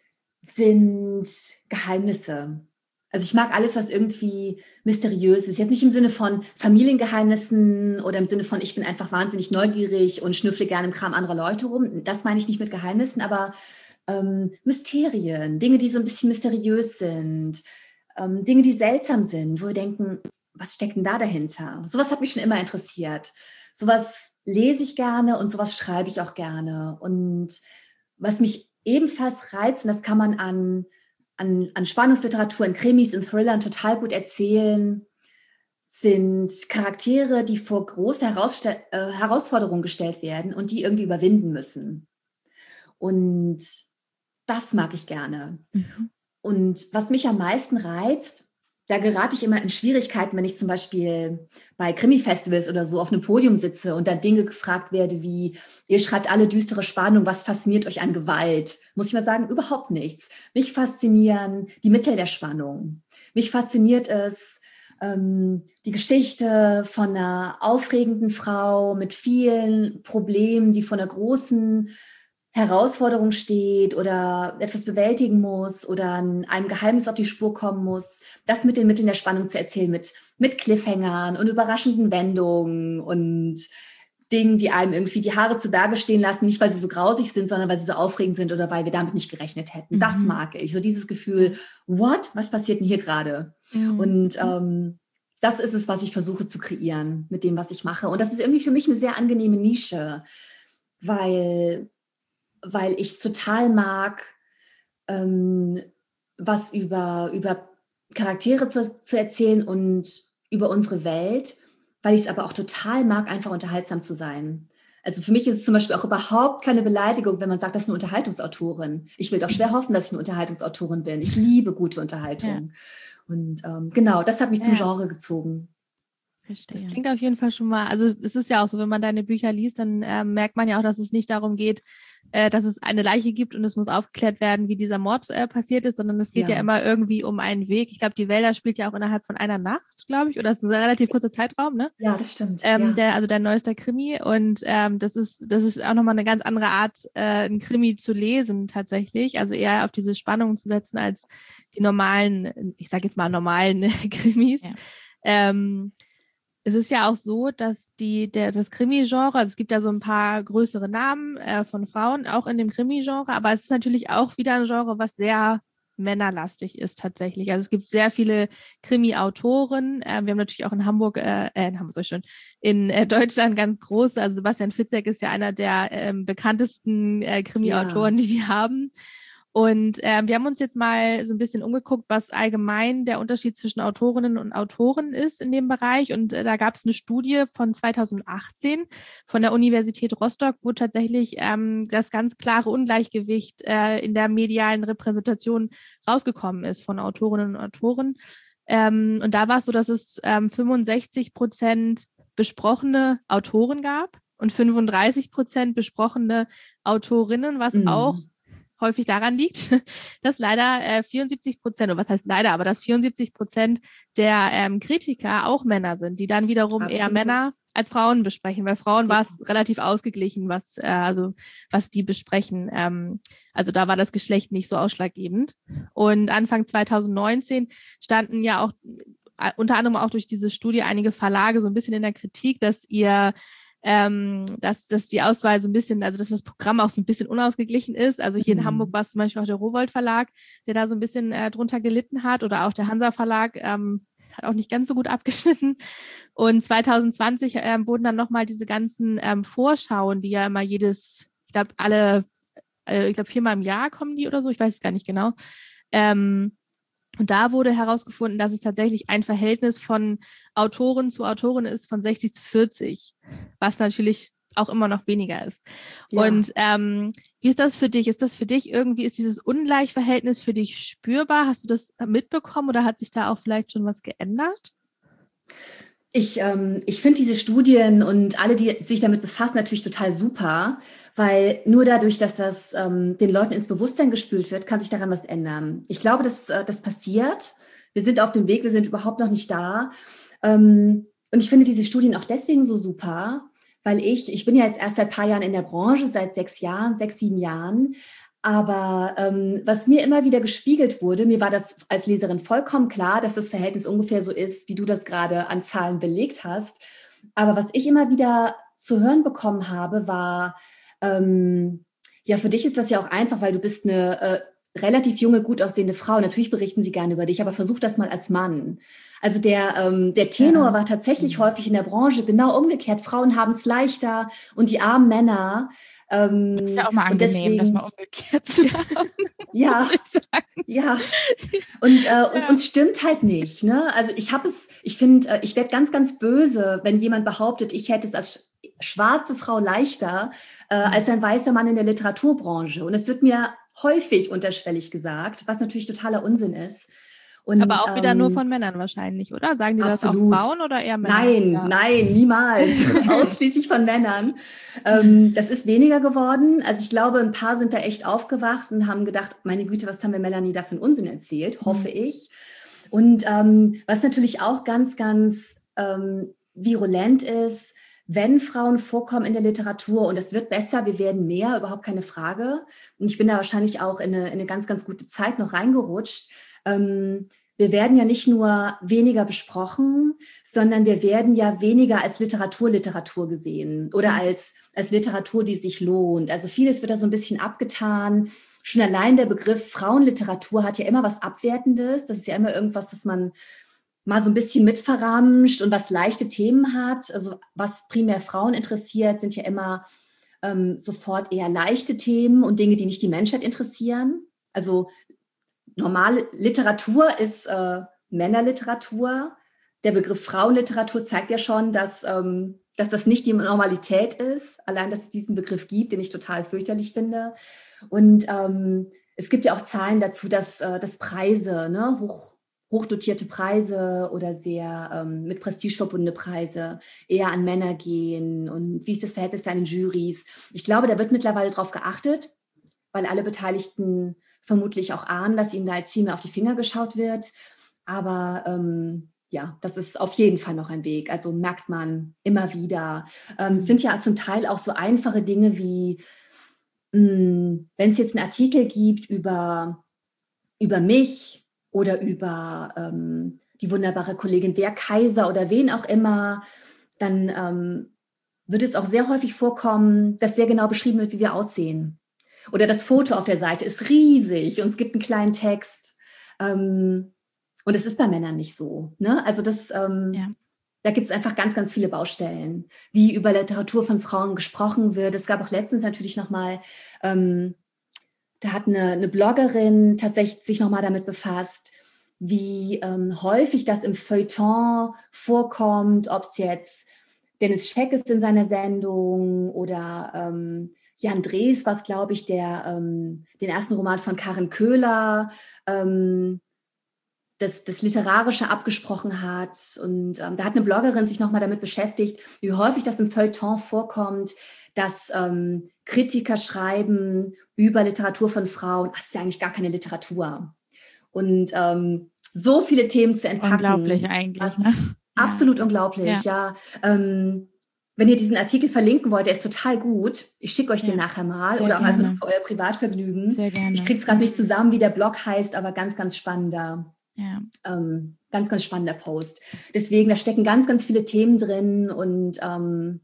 sind Geheimnisse. Also ich mag alles, was irgendwie mysteriös ist. Jetzt nicht im Sinne von Familiengeheimnissen oder im Sinne von, ich bin einfach wahnsinnig neugierig und schnüffle gerne im Kram anderer Leute rum. Das meine ich nicht mit Geheimnissen, aber ähm, Mysterien, Dinge, die so ein bisschen mysteriös sind, ähm, Dinge, die seltsam sind, wo wir denken, was steckt denn da dahinter? Sowas hat mich schon immer interessiert. Sowas lese ich gerne und sowas schreibe ich auch gerne. Und was mich ebenfalls reizt, und das kann man an An, an Spannungsliteratur, in Krimis, in Thrillern total gut erzählen, sind Charaktere, die vor große Herausste- äh, Herausforderungen gestellt werden und die irgendwie überwinden müssen. Und das mag ich gerne. Mhm. Und was mich am meisten reizt, da gerate ich immer in Schwierigkeiten, wenn ich zum Beispiel bei Krimi-Festivals oder so auf einem Podium sitze und dann Dinge gefragt werde wie, ihr schreibt alle düstere Spannung, was fasziniert euch an Gewalt? Muss ich mal sagen, überhaupt nichts. Mich faszinieren die Mittel der Spannung. Mich fasziniert es, ähm, die Geschichte von einer aufregenden Frau mit vielen Problemen, die vor einer großen Herausforderung steht oder etwas bewältigen muss oder einem Geheimnis auf die Spur kommen muss, das mit den Mitteln der Spannung zu erzählen, mit, mit Cliffhangern und überraschenden Wendungen und Dingen, die einem irgendwie die Haare zu Berge stehen lassen, nicht weil sie so grausig sind, sondern weil sie so aufregend sind oder weil wir damit nicht gerechnet hätten. Mhm. Das mag ich. So dieses Gefühl, what? Was passiert denn hier gerade? Mhm. Und ähm, das ist es, was ich versuche zu kreieren mit dem, was ich mache. Und das ist irgendwie für mich eine sehr angenehme Nische, weil weil ich es total mag, ähm, was über, über Charaktere zu, zu erzählen und über unsere Welt, weil ich es aber auch total mag, einfach unterhaltsam zu sein. Also für mich ist es zum Beispiel auch überhaupt keine Beleidigung, wenn man sagt, das ist eine Unterhaltungsautorin. Ich will doch schwer hoffen, dass ich eine Unterhaltungsautorin bin. Ich liebe gute Unterhaltung. Ja. Und ähm, genau, das hat mich ja. zum Genre gezogen. Verstehe. Das klingt auf jeden Fall schon mal, also es ist ja auch so, wenn man deine Bücher liest, dann äh, merkt man ja auch, dass es nicht darum geht, äh, dass es eine Leiche gibt und es muss aufgeklärt werden, wie dieser Mord äh, passiert ist, sondern es geht ja. ja immer irgendwie um einen Weg. Ich glaube, die Wälder spielt ja auch innerhalb von einer Nacht, glaube ich, oder es ist ein relativ kurzer Zeitraum, ne? Ja, das stimmt. Ähm, ja. der, also der neueste Krimi und ähm, das ist, das ist auch nochmal eine ganz andere Art, äh, einen Krimi zu lesen tatsächlich, also eher auf diese Spannung zu setzen als die normalen, ich sage jetzt mal normalen Krimis. Ja. Ähm, Es ist ja auch so, dass die, der, das Krimi-Genre, also es gibt ja so ein paar größere Namen äh, von Frauen, auch in dem Krimi-Genre, aber es ist natürlich auch wieder ein Genre, was sehr männerlastig ist tatsächlich. Also es gibt sehr viele Krimi-Autoren. Äh, wir haben natürlich auch in Hamburg, äh, äh in Hamburg sag ich schon, in äh, Deutschland ganz große. Also Sebastian Fitzek ist ja einer der ähm, bekanntesten äh, Krimi-Autoren, ja. die wir haben. Und äh, wir haben uns jetzt mal so ein bisschen umgeguckt, was allgemein der Unterschied zwischen Autorinnen und Autoren ist in dem Bereich. Und äh, da gab es eine Studie von zweitausendachtzehn von der Universität Rostock, wo tatsächlich ähm, das ganz klare Ungleichgewicht äh, in der medialen Repräsentation rausgekommen ist von Autorinnen und Autoren. Ähm, und da war es so, dass es ähm, fünfundsechzig Prozent besprochene Autoren gab und fünfunddreißig Prozent besprochene Autorinnen, was mm. auch häufig daran liegt, dass leider äh, vierundsiebzig Prozent, oder was heißt leider, aber dass vierundsiebzig Prozent der ähm, Kritiker auch Männer sind, die dann wiederum Absolut. eher Männer als Frauen besprechen. Bei Frauen ja. war es relativ ausgeglichen, was äh, also was die besprechen. Ähm, also da war das Geschlecht nicht so ausschlaggebend. Und Anfang zweitausendneunzehn standen ja auch äh, unter anderem auch durch diese Studie einige Verlage so ein bisschen in der Kritik, dass ihr Ähm, dass, dass die Auswahl so ein bisschen, also dass das Programm auch so ein bisschen unausgeglichen ist. Also hier mhm. in Hamburg war es zum Beispiel auch der Rowohlt Verlag, der da so ein bisschen äh, drunter gelitten hat, oder auch der Hansa Verlag ähm, hat auch nicht ganz so gut abgeschnitten. Und zwanzig zwanzig ähm, wurden dann nochmal diese ganzen ähm, Vorschauen, die ja immer jedes, ich glaube alle, äh, ich glaube viermal im Jahr kommen die oder so, ich weiß es gar nicht genau, ähm, und da wurde herausgefunden, dass es tatsächlich ein Verhältnis von Autoren zu Autorin ist von sechzig zu vierzig, was natürlich auch immer noch weniger ist. Ja. Und ähm, wie ist das für dich? Ist das für dich irgendwie, ist dieses Ungleichverhältnis für dich spürbar? Hast du das mitbekommen oder hat sich da auch vielleicht schon was geändert? Ich, ähm, ich finde diese Studien und alle, die sich damit befassen, natürlich total super, weil nur dadurch, dass das ähm, den Leuten ins Bewusstsein gespült wird, kann sich daran was ändern. Ich glaube, dass äh, das passiert. Wir sind auf dem Weg, wir sind überhaupt noch nicht da. Ähm, und ich finde diese Studien auch deswegen so super, weil ich, ich bin ja jetzt erst seit ein paar Jahren in der Branche, seit sechs Jahren, sechs, sieben Jahren. Aber ähm, was mir immer wieder gespiegelt wurde, mir war das als Leserin vollkommen klar, dass das Verhältnis ungefähr so ist, wie du das gerade an Zahlen belegt hast. Aber was ich immer wieder zu hören bekommen habe, war, ähm, ja, für dich ist das ja auch einfach, weil du bist eine äh, relativ junge, gut aussehende Frau. Natürlich berichten sie gerne über dich, aber versuch das mal als Mann. Also der, ähm, der Tenor ja. war tatsächlich mhm. häufig in der Branche genau umgekehrt. Frauen haben es leichter und die armen Männer. Ähm, das ist ja auch mal angenehm, deswegen, das mal umgekehrt zu haben. Ja, ja. Und, äh, ja. und uns stimmt halt nicht. Ne? Also ich habe es, ich finde, äh, ich werde ganz, ganz böse, wenn jemand behauptet, ich hätte es als schwarze Frau leichter äh, mhm. als ein weißer Mann in der Literaturbranche. Und es wird mir häufig unterschwellig gesagt, was natürlich totaler Unsinn ist. Und, aber auch wieder ähm, nur von Männern wahrscheinlich, oder? Sagen die absolut. Das auch Frauen oder eher Männer? Nein, ja. nein, niemals. Ausschließlich von Männern. Ähm, das ist weniger geworden. Also ich glaube, ein paar sind da echt aufgewacht und haben gedacht, meine Güte, was haben wir Melanie da für einen Unsinn erzählt, hoffe mhm. ich. Und ähm, was natürlich auch ganz, ganz ähm, virulent ist, wenn Frauen vorkommen in der Literatur, und es wird besser, wir werden mehr, überhaupt keine Frage. Und ich bin da wahrscheinlich auch in eine, in eine ganz, ganz gute Zeit noch reingerutscht. Ähm, wir werden ja nicht nur weniger besprochen, sondern wir werden ja weniger als Literatur, Literatur gesehen oder mhm. als, als Literatur, die sich lohnt. Also vieles wird da so ein bisschen abgetan. Schon allein der Begriff Frauenliteratur hat ja immer was Abwertendes. Das ist ja immer irgendwas, das man mal so ein bisschen mitverramscht und was leichte Themen hat. Also was primär Frauen interessiert, sind ja immer ähm, sofort eher leichte Themen und Dinge, die nicht die Menschheit interessieren. Also normale Literatur ist äh, Männerliteratur. Der Begriff Frauenliteratur zeigt ja schon, dass, ähm, dass das nicht die Normalität ist. Allein, dass es diesen Begriff gibt, den ich total fürchterlich finde. Und ähm, es gibt ja auch Zahlen dazu, dass, äh, dass Preise, ne, hoch, hochdotierte Preise oder sehr ähm, mit Prestige verbundene Preise eher an Männer gehen. Und wie ist das Verhältnis da in den Jurys? Ich glaube, da wird mittlerweile drauf geachtet, weil alle Beteiligten vermutlich auch ahnen, dass ihnen da jetzt viel mehr auf die Finger geschaut wird. Aber ähm, ja, das ist auf jeden Fall noch ein Weg. Also merkt man immer wieder. Ähm, es sind ja zum Teil auch so einfache Dinge wie, mh, wenn es jetzt einen Artikel gibt über, über mich oder über ähm, die wunderbare Kollegin Wer Kaiser oder wen auch immer, dann ähm, wird es auch sehr häufig vorkommen, dass sehr genau beschrieben wird, wie wir aussehen. Oder das Foto auf der Seite ist riesig und es gibt einen kleinen Text. Ähm, und es ist bei Männern nicht so. Ne? Also das, ähm, ja. Da gibt es einfach ganz, ganz viele Baustellen, wie über Literatur von Frauen gesprochen wird. Es gab auch letztens natürlich nochmal, ähm, da hat eine, eine Bloggerin tatsächlich sich nochmal damit befasst, wie ähm, häufig das im Feuilleton vorkommt, ob es jetzt Dennis Scheck ist in seiner Sendung oder ähm, Jan Drees, was glaube ich, der ähm, den ersten Roman von Karin Köhler, ähm, das, das Literarische abgesprochen hat. Und ähm, da hat eine Bloggerin sich nochmal damit beschäftigt, wie häufig das im Feuilleton vorkommt, dass ähm, Kritiker schreiben über Literatur von Frauen, ach, das ist ja eigentlich gar keine Literatur. Und ähm, so viele Themen zu entpacken. Unglaublich eigentlich, ne? Absolut ja. unglaublich, ja. ja. Ähm, wenn ihr diesen Artikel verlinken wollt, der ist total gut. Ich schicke euch ja. den nachher mal Sehr oder auch gerne. einfach nur für euer Privatvergnügen. Sehr gerne. Ich kriege es gerade nicht zusammen, wie der Blog heißt, aber ganz, ganz spannender. Ja. Ähm, ganz, ganz spannender Post. Deswegen, da stecken ganz, ganz viele Themen drin und ähm,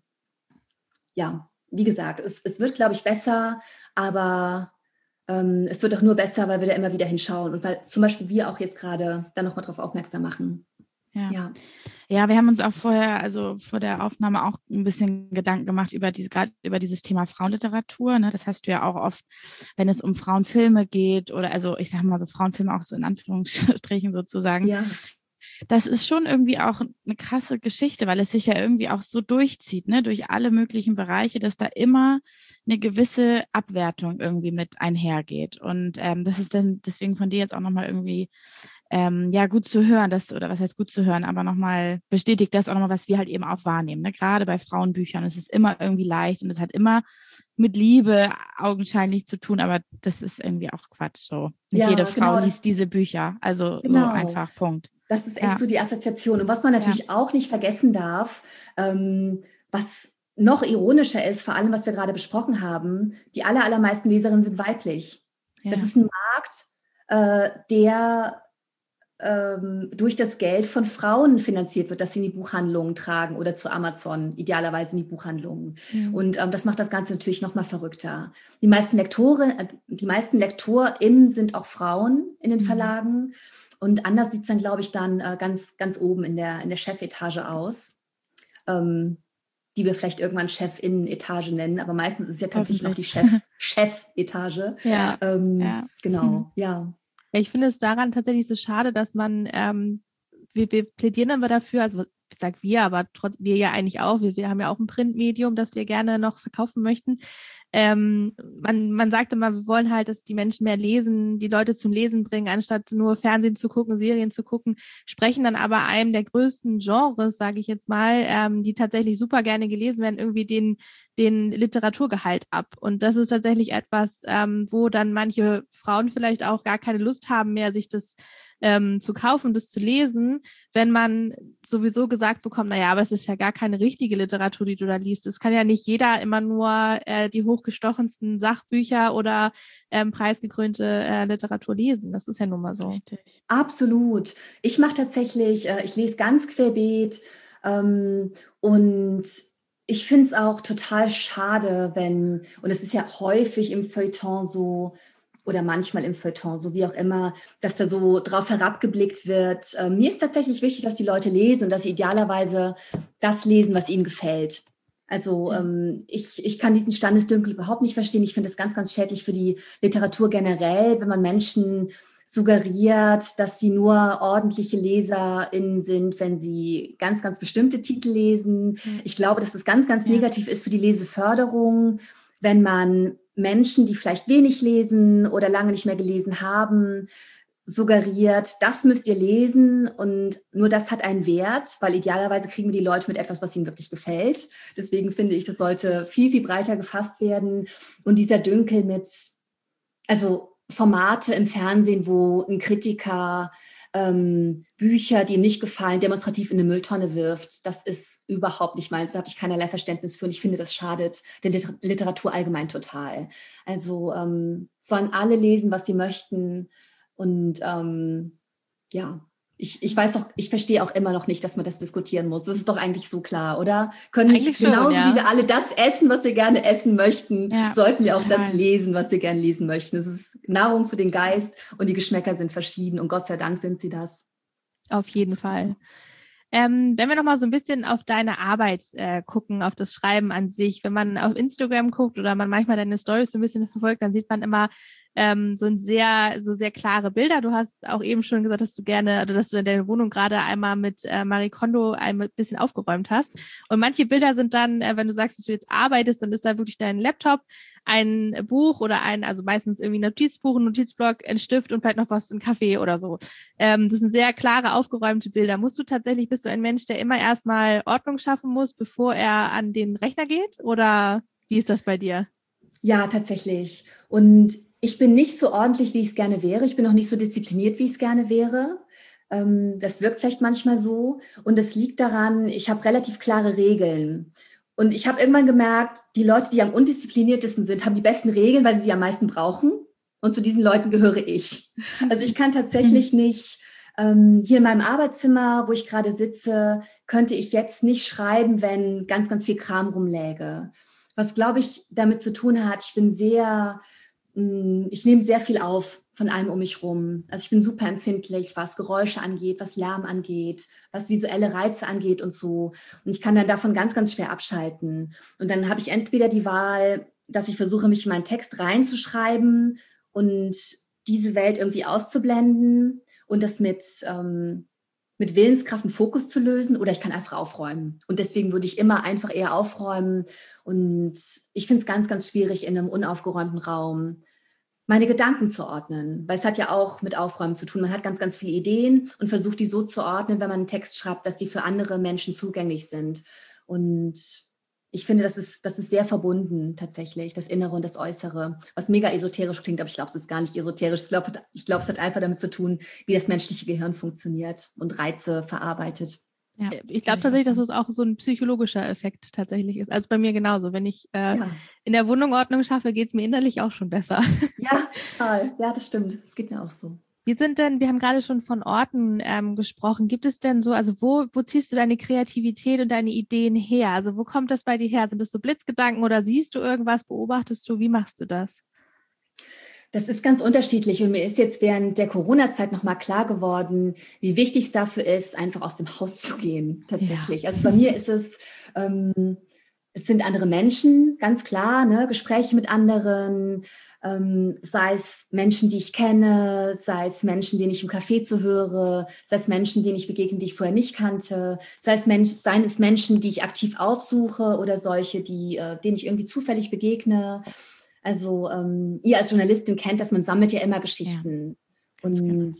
ja, wie gesagt, es, es wird, glaube ich, besser, aber ähm, es wird auch nur besser, weil wir da immer wieder hinschauen und weil zum Beispiel wir auch jetzt gerade da nochmal drauf aufmerksam machen. Ja. ja. Ja, wir haben uns auch vorher, also vor der Aufnahme auch ein bisschen Gedanken gemacht über diese, gerade über dieses Thema Frauenliteratur. Ne? Das hast du ja auch oft, wenn es um Frauenfilme geht oder also ich sage mal so Frauenfilme auch so in Anführungsstrichen sozusagen. Ja. Das ist schon irgendwie auch eine krasse Geschichte, weil es sich ja irgendwie auch so durchzieht, ne, durch alle möglichen Bereiche, dass da immer eine gewisse Abwertung irgendwie mit einhergeht. Und ähm, das ist dann deswegen von dir jetzt auch nochmal irgendwie ähm, ja gut zu hören, dass, oder was heißt gut zu hören, aber nochmal bestätigt das auch nochmal, was wir halt eben auch wahrnehmen. Ne? Gerade bei Frauenbüchern, es ist immer irgendwie leicht und es hat immer mit Liebe augenscheinlich zu tun, aber das ist irgendwie auch Quatsch so. Nicht ja, jede Frau genau, liest diese Bücher, also genau. so einfach, Punkt. Das ist echt ja. so die Assoziation. Und was man natürlich ja. auch nicht vergessen darf, ähm, was noch ironischer ist, vor allem, was wir gerade besprochen haben, die aller, allermeisten Leserinnen sind weiblich. Ja. Das ist ein Markt, äh, der ähm, durch das Geld von Frauen finanziert wird, dass sie in die Buchhandlungen tragen oder zu Amazon, idealerweise in die Buchhandlungen. Mhm. Und ähm, das macht das Ganze natürlich noch mal verrückter. Die meisten Lektoren, äh, die meisten LektorInnen sind auch Frauen in den mhm. Verlagen. Und anders sieht es dann, glaube ich, dann äh, ganz, ganz oben in der, in der Chefetage aus, ähm, die wir vielleicht irgendwann Chefinnen-Etage nennen, aber meistens ist es ja tatsächlich noch die Chef, Chefetage. Ja. Ähm, ja. Genau, hm. ja. Ich finde es daran tatsächlich so schade, dass man, ähm, wir, wir plädieren aber dafür, also ich sage wir, aber trotz, wir ja eigentlich auch, wir, wir haben ja auch ein Printmedium, das wir gerne noch verkaufen möchten. Ähm, man, man sagt immer, wir wollen halt, dass die Menschen mehr lesen, die Leute zum Lesen bringen, anstatt nur Fernsehen zu gucken, Serien zu gucken, sprechen dann aber einem der größten Genres, sage ich jetzt mal, ähm, die tatsächlich super gerne gelesen werden, irgendwie den, den Literaturgehalt ab. Und das ist tatsächlich etwas, ähm, wo dann manche Frauen vielleicht auch gar keine Lust haben mehr, sich das ähm, zu kaufen, das zu lesen, wenn man sowieso gesagt bekommt, naja, aber es ist ja gar keine richtige Literatur, die du da liest. Es kann ja nicht jeder immer nur äh, die hochgestochensten Sachbücher oder ähm, preisgekrönte äh, Literatur lesen. Das ist ja nun mal so. Richtig. Absolut. Ich mache tatsächlich, äh, ich lese ganz querbeet ähm, und ich finde es auch total schade, wenn, und es ist ja häufig im Feuilleton so, oder manchmal im Feuilleton, so wie auch immer, dass da so drauf herabgeblickt wird. Äh, mir ist tatsächlich wichtig, dass die Leute lesen und dass sie idealerweise das lesen, was ihnen gefällt. Also ähm, ich, ich kann diesen Standesdünkel überhaupt nicht verstehen. Ich finde es ganz, ganz schädlich für die Literatur generell, wenn man Menschen suggeriert, dass sie nur ordentliche LeserInnen sind, wenn sie ganz, ganz bestimmte Titel lesen. Ich glaube, dass das ganz, ganz Ja. negativ ist für die Leseförderung, wenn man Menschen, die vielleicht wenig lesen oder lange nicht mehr gelesen haben, suggeriert, das müsst ihr lesen und nur das hat einen Wert, weil idealerweise kriegen wir die Leute mit etwas, was ihnen wirklich gefällt. Deswegen finde ich, das sollte viel, viel breiter gefasst werden. Und dieser Dünkel mit, also Formate im Fernsehen, wo ein Kritiker ähm, Bücher, die ihm nicht gefallen, demonstrativ in eine Mülltonne wirft, das ist überhaupt nicht meins. Da habe ich keinerlei Verständnis für und ich finde, das schadet der Liter- Literatur allgemein total. Also ähm, sollen alle lesen, was sie möchten. Und ähm, ja, ich, ich weiß auch, ich verstehe auch immer noch nicht, dass man das diskutieren muss. Das ist doch eigentlich so klar, oder? Können nicht, Eigentlich schon, genauso ja. wie wir alle das essen, was wir gerne essen möchten, Ja, sollten wir auch total. das lesen, was wir gerne lesen möchten. Es ist Nahrung für den Geist und die Geschmäcker sind verschieden und Gott sei Dank sind sie das. Auf jeden Fall. Ähm, wenn wir nochmal so ein bisschen auf deine Arbeit äh, gucken, auf das Schreiben an sich, wenn man auf Instagram guckt oder man manchmal deine Storys so ein bisschen verfolgt, dann sieht man immer ähm, so ein sehr, so sehr klare Bilder. Du hast auch eben schon gesagt, dass du gerne, oder dass du in deiner Wohnung gerade einmal mit äh, Marie Kondo ein bisschen aufgeräumt hast. Und manche Bilder sind dann, äh, wenn du sagst, dass du jetzt arbeitest, dann ist da wirklich dein Laptop, ein Buch oder ein, also meistens irgendwie ein Notizbuch, ein Notizblock, ein Stift und vielleicht noch was, ein Kaffee oder so. Ähm, das sind sehr klare, aufgeräumte Bilder. Musst du tatsächlich, bist du ein Mensch, der immer erstmal Ordnung schaffen muss, bevor er an den Rechner geht? Oder wie ist das bei dir? Ja, tatsächlich. Und ich bin nicht so ordentlich, wie ich es gerne wäre. Ich bin auch nicht so diszipliniert, wie ich es gerne wäre. Ähm, das wirkt vielleicht manchmal so. Und das liegt daran, ich habe relativ klare Regeln. Und ich habe irgendwann gemerkt, die Leute, die am undiszipliniertesten sind, haben die besten Regeln, weil sie sie am meisten brauchen. Und zu diesen Leuten gehöre ich. Also ich kann tatsächlich nicht, ähm, hier in meinem Arbeitszimmer, wo ich gerade sitze, könnte ich jetzt nicht schreiben, wenn ganz, ganz viel Kram rumläge. Was, glaube ich, damit zu tun hat, ich bin sehr, mh, ich nehme sehr viel auf von allem um mich rum. Also ich bin super empfindlich, was Geräusche angeht, was Lärm angeht, was visuelle Reize angeht und so. Und ich kann dann davon ganz, ganz schwer abschalten. Und dann habe ich entweder die Wahl, dass ich versuche, mich in meinen Text reinzuschreiben und diese Welt irgendwie auszublenden und das mit, ähm, mit Willenskraft einen Fokus zu lösen, oder ich kann einfach aufräumen. Und deswegen würde ich immer einfach eher aufräumen. Und ich finde es ganz, ganz schwierig, in einem unaufgeräumten Raum meine Gedanken zu ordnen, weil es hat ja auch mit Aufräumen zu tun. Man hat ganz, ganz viele Ideen und versucht, die so zu ordnen, wenn man einen Text schreibt, dass die für andere Menschen zugänglich sind. Und ich finde, das ist, das ist sehr verbunden tatsächlich, das Innere und das Äußere, was mega esoterisch klingt, aber ich glaube, es ist gar nicht esoterisch. Ich glaube, ich glaube, es hat einfach damit zu tun, wie das menschliche Gehirn funktioniert und Reize verarbeitet. Ja, Ich glaube tatsächlich, dass es auch so ein psychologischer Effekt tatsächlich ist. Also bei mir genauso. Wenn ich äh, Ja. in der Wohnung Ordnung schaffe, geht es mir innerlich auch schon besser. Ja, total. Ja, das stimmt. Das geht mir auch so. Wie sind denn, wir haben gerade schon von Orten ähm, gesprochen. Gibt es denn so, also wo, wo ziehst du deine Kreativität und deine Ideen her? Also wo kommt das bei dir her? Sind das so Blitzgedanken oder siehst du irgendwas, beobachtest du? Wie machst du das? Das ist ganz unterschiedlich und mir ist jetzt während der Corona-Zeit nochmal klar geworden, wie wichtig es dafür ist, einfach aus dem Haus zu gehen, tatsächlich. Ja. Also bei mir ist es, ähm, es sind andere Menschen, ganz klar, ne? Gespräche mit anderen, ähm, sei es Menschen, die ich kenne, sei es Menschen, denen ich im Café zuhöre, sei es Menschen, denen ich begegne, die ich vorher nicht kannte, sei es, Mensch, seien es Menschen, die ich aktiv aufsuche oder solche, die, äh, denen ich irgendwie zufällig begegne. Also ähm, ihr als Journalistin kennt das, man sammelt ja immer Geschichten. Ja, und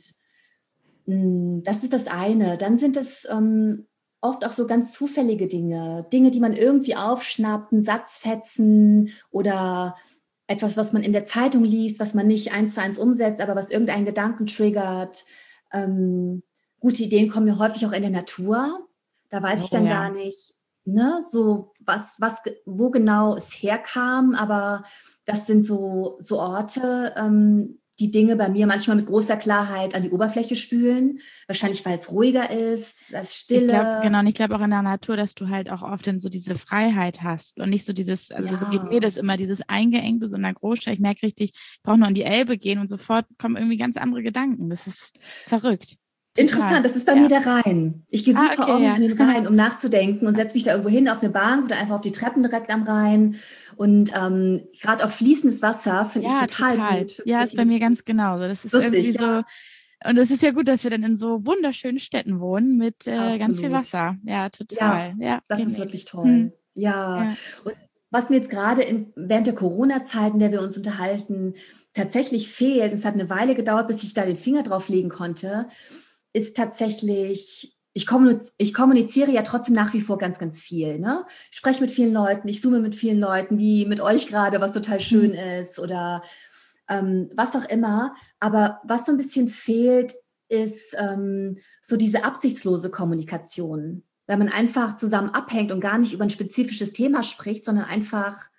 mh, das ist das eine. Dann sind es ähm, oft auch so ganz zufällige Dinge. Dinge, die man irgendwie aufschnappt, ein Satzfetzen oder etwas, was man in der Zeitung liest, was man nicht eins zu eins umsetzt, aber was irgendeinen Gedanken triggert. Ähm, gute Ideen kommen mir häufig auch in der Natur. Da weiß oh, ich dann ja. gar nicht, ne, so was, was, wo genau es herkam, aber das sind so, so Orte, ähm, die Dinge bei mir manchmal mit großer Klarheit an die Oberfläche spülen. Wahrscheinlich, weil es ruhiger ist, das Stille. Ich glaub, genau, und ich glaube auch in der Natur, dass du halt auch oft so diese Freiheit hast und nicht so dieses, also ja. so geht mir das immer, dieses Eingeengte so in der Großstadt. Ich merke richtig, ich brauche nur an die Elbe gehen und sofort kommen irgendwie ganz andere Gedanken. Das ist verrückt. Interessant, das ist bei ja. mir der Rhein. Ich gehe super ah, okay, oft ja. an den Rhein, um nachzudenken und setze mich da irgendwo hin auf eine Bank oder einfach auf die Treppen direkt am Rhein. Und ähm, gerade auf fließendes Wasser finde ja, ich total, total. gut. Für Ja, ist bei mir ganz genauso. Das ist Lustig, irgendwie ja. so, und es ist ja gut, dass wir dann in so wunderschönen Städten wohnen mit äh, ganz viel Absolut. Wasser. Ja, total. Ja, Ja, das ist genial. wirklich toll. Hm. Ja. Ja. Und was mir jetzt gerade in, während der Corona-Zeit, in der wir uns unterhalten, tatsächlich fehlt, es hat eine Weile gedauert, bis ich da den Finger drauf legen konnte, ist tatsächlich, ich, kommuniz ich kommuniziere ja trotzdem nach wie vor ganz, ganz viel. Ne? Ich spreche mit vielen Leuten, ich zoome mit vielen Leuten, wie mit euch gerade, was total schön Mhm. ist oder ähm, was auch immer. Aber was so ein bisschen fehlt, ist ähm, so diese absichtslose Kommunikation. Wenn man einfach zusammen abhängt und gar nicht über ein spezifisches Thema spricht, sondern einfach,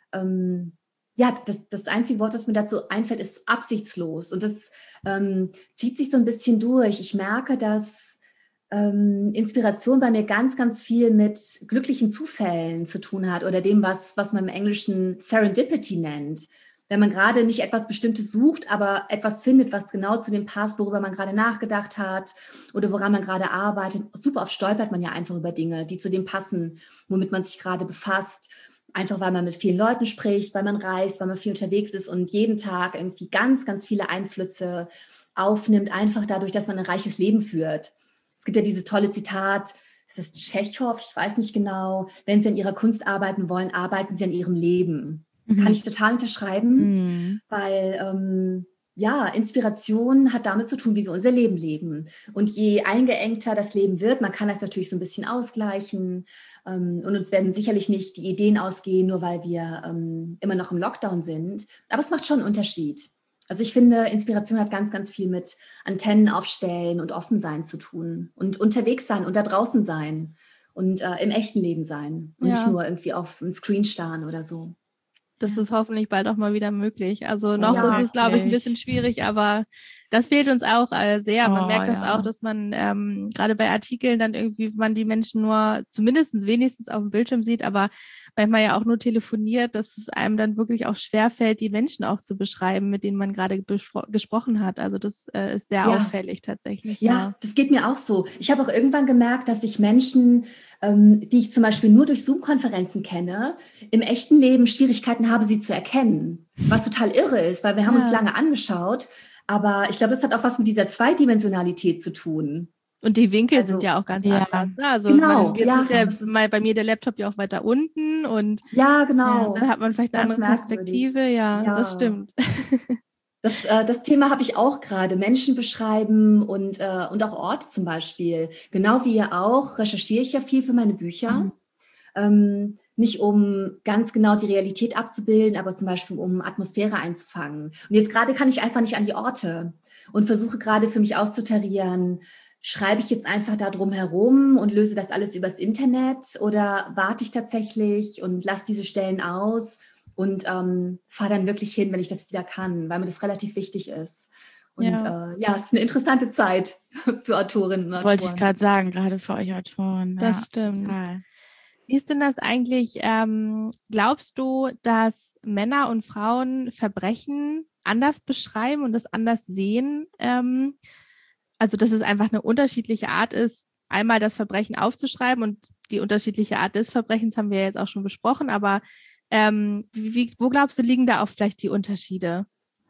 ähm, ja, das, das einzige Wort, was mir dazu einfällt, ist absichtslos. Und das ähm, zieht sich so ein bisschen durch. Ich merke, dass ähm, Inspiration bei mir ganz, ganz viel mit glücklichen Zufällen zu tun hat oder dem, was, was man im Englischen Serendipity nennt. Wenn man gerade nicht etwas Bestimmtes sucht, aber etwas findet, was genau zu dem passt, worüber man gerade nachgedacht hat oder woran man gerade arbeitet. Super oft stolpert man ja einfach über Dinge, die zu dem passen, womit man sich gerade befasst. Einfach weil man mit vielen Leuten spricht, weil man reist, weil man viel unterwegs ist und jeden Tag irgendwie ganz, ganz viele Einflüsse aufnimmt, einfach dadurch, dass man ein reiches Leben führt. Es gibt ja dieses tolle Zitat, es ist Tschechow, ich weiß nicht genau, wenn Sie an Ihrer Kunst arbeiten wollen, arbeiten Sie an Ihrem Leben. Mhm. Kann ich total unterschreiben, Mhm. weil ähm, ja, Inspiration hat damit zu tun, wie wir unser Leben leben. Und je eingeengter das Leben wird, man kann das natürlich so ein bisschen ausgleichen ähm, und uns werden sicherlich nicht die Ideen ausgehen, nur weil wir ähm, immer noch im Lockdown sind. Aber es macht schon einen Unterschied. Also ich finde, Inspiration hat ganz, ganz viel mit Antennen aufstellen und offen sein zu tun und unterwegs sein und da draußen sein und äh, im echten Leben sein und Ja. nicht nur irgendwie auf einen Screen starren oder so. Das Ja. ist hoffentlich bald auch mal wieder möglich. Also noch Ja, ist es, glaube ich, ein wirklich. bisschen schwierig, aber das fehlt uns auch äh, sehr. Man Oh, merkt das ja. auch, dass man ähm, gerade bei Artikeln dann irgendwie, man die Menschen nur zumindest wenigstens auf dem Bildschirm sieht, aber manchmal ja auch nur telefoniert, dass es einem dann wirklich auch schwerfällt, die Menschen auch zu beschreiben, mit denen man gerade gesprochen hat. Also das äh, ist sehr Ja. auffällig tatsächlich. Ja, Ja. das geht mir auch so. Ich habe auch irgendwann gemerkt, dass ich Menschen, ähm, die ich zum Beispiel nur durch Zoom-Konferenzen kenne, im echten Leben Schwierigkeiten habe, sie zu erkennen. Was total irre ist, weil wir haben Ja. uns lange angeschaut. Aber ich glaube, das hat auch was mit dieser Zweidimensionalität zu tun. Und die Winkel Also, sind ja auch ganz ja. anders. Ne? Also Genau, man, jetzt ja, ist der das ist- mal bei mir der Laptop ja auch weiter unten und Ja, genau. dann hat man vielleicht eine Ganz andere merkwürdig. Perspektive. Ja, Ja. das stimmt. Das, äh, das Thema habe ich auch gerade. Menschen beschreiben und, äh, und auch Orte zum Beispiel. Genau wie ihr auch, recherchiere ich ja viel für meine Bücher. Mhm. Ähm, nicht um ganz genau die Realität abzubilden, aber zum Beispiel um Atmosphäre einzufangen. Und jetzt gerade kann ich einfach nicht an die Orte und versuche gerade für mich auszutarieren, schreibe ich jetzt einfach da drum herum und löse das alles übers Internet oder warte ich tatsächlich und lasse diese Stellen aus und ähm, fahre dann wirklich hin, wenn ich das wieder kann, weil mir das relativ wichtig ist. Und Ja. äh, ja, es ist eine interessante Zeit für Autorinnen und Autoren. Wollte ich gerade sagen, gerade für euch Autoren. Das ja, stimmt. Total. Wie ist denn das eigentlich? Ähm, glaubst du, dass Männer und Frauen Verbrechen anders beschreiben und das anders sehen? Ähm, also, dass es einfach eine unterschiedliche Art ist, einmal das Verbrechen aufzuschreiben und die unterschiedliche Art des Verbrechens haben wir jetzt auch schon besprochen, aber ähm, wie, wo glaubst du, liegen da auch vielleicht die Unterschiede?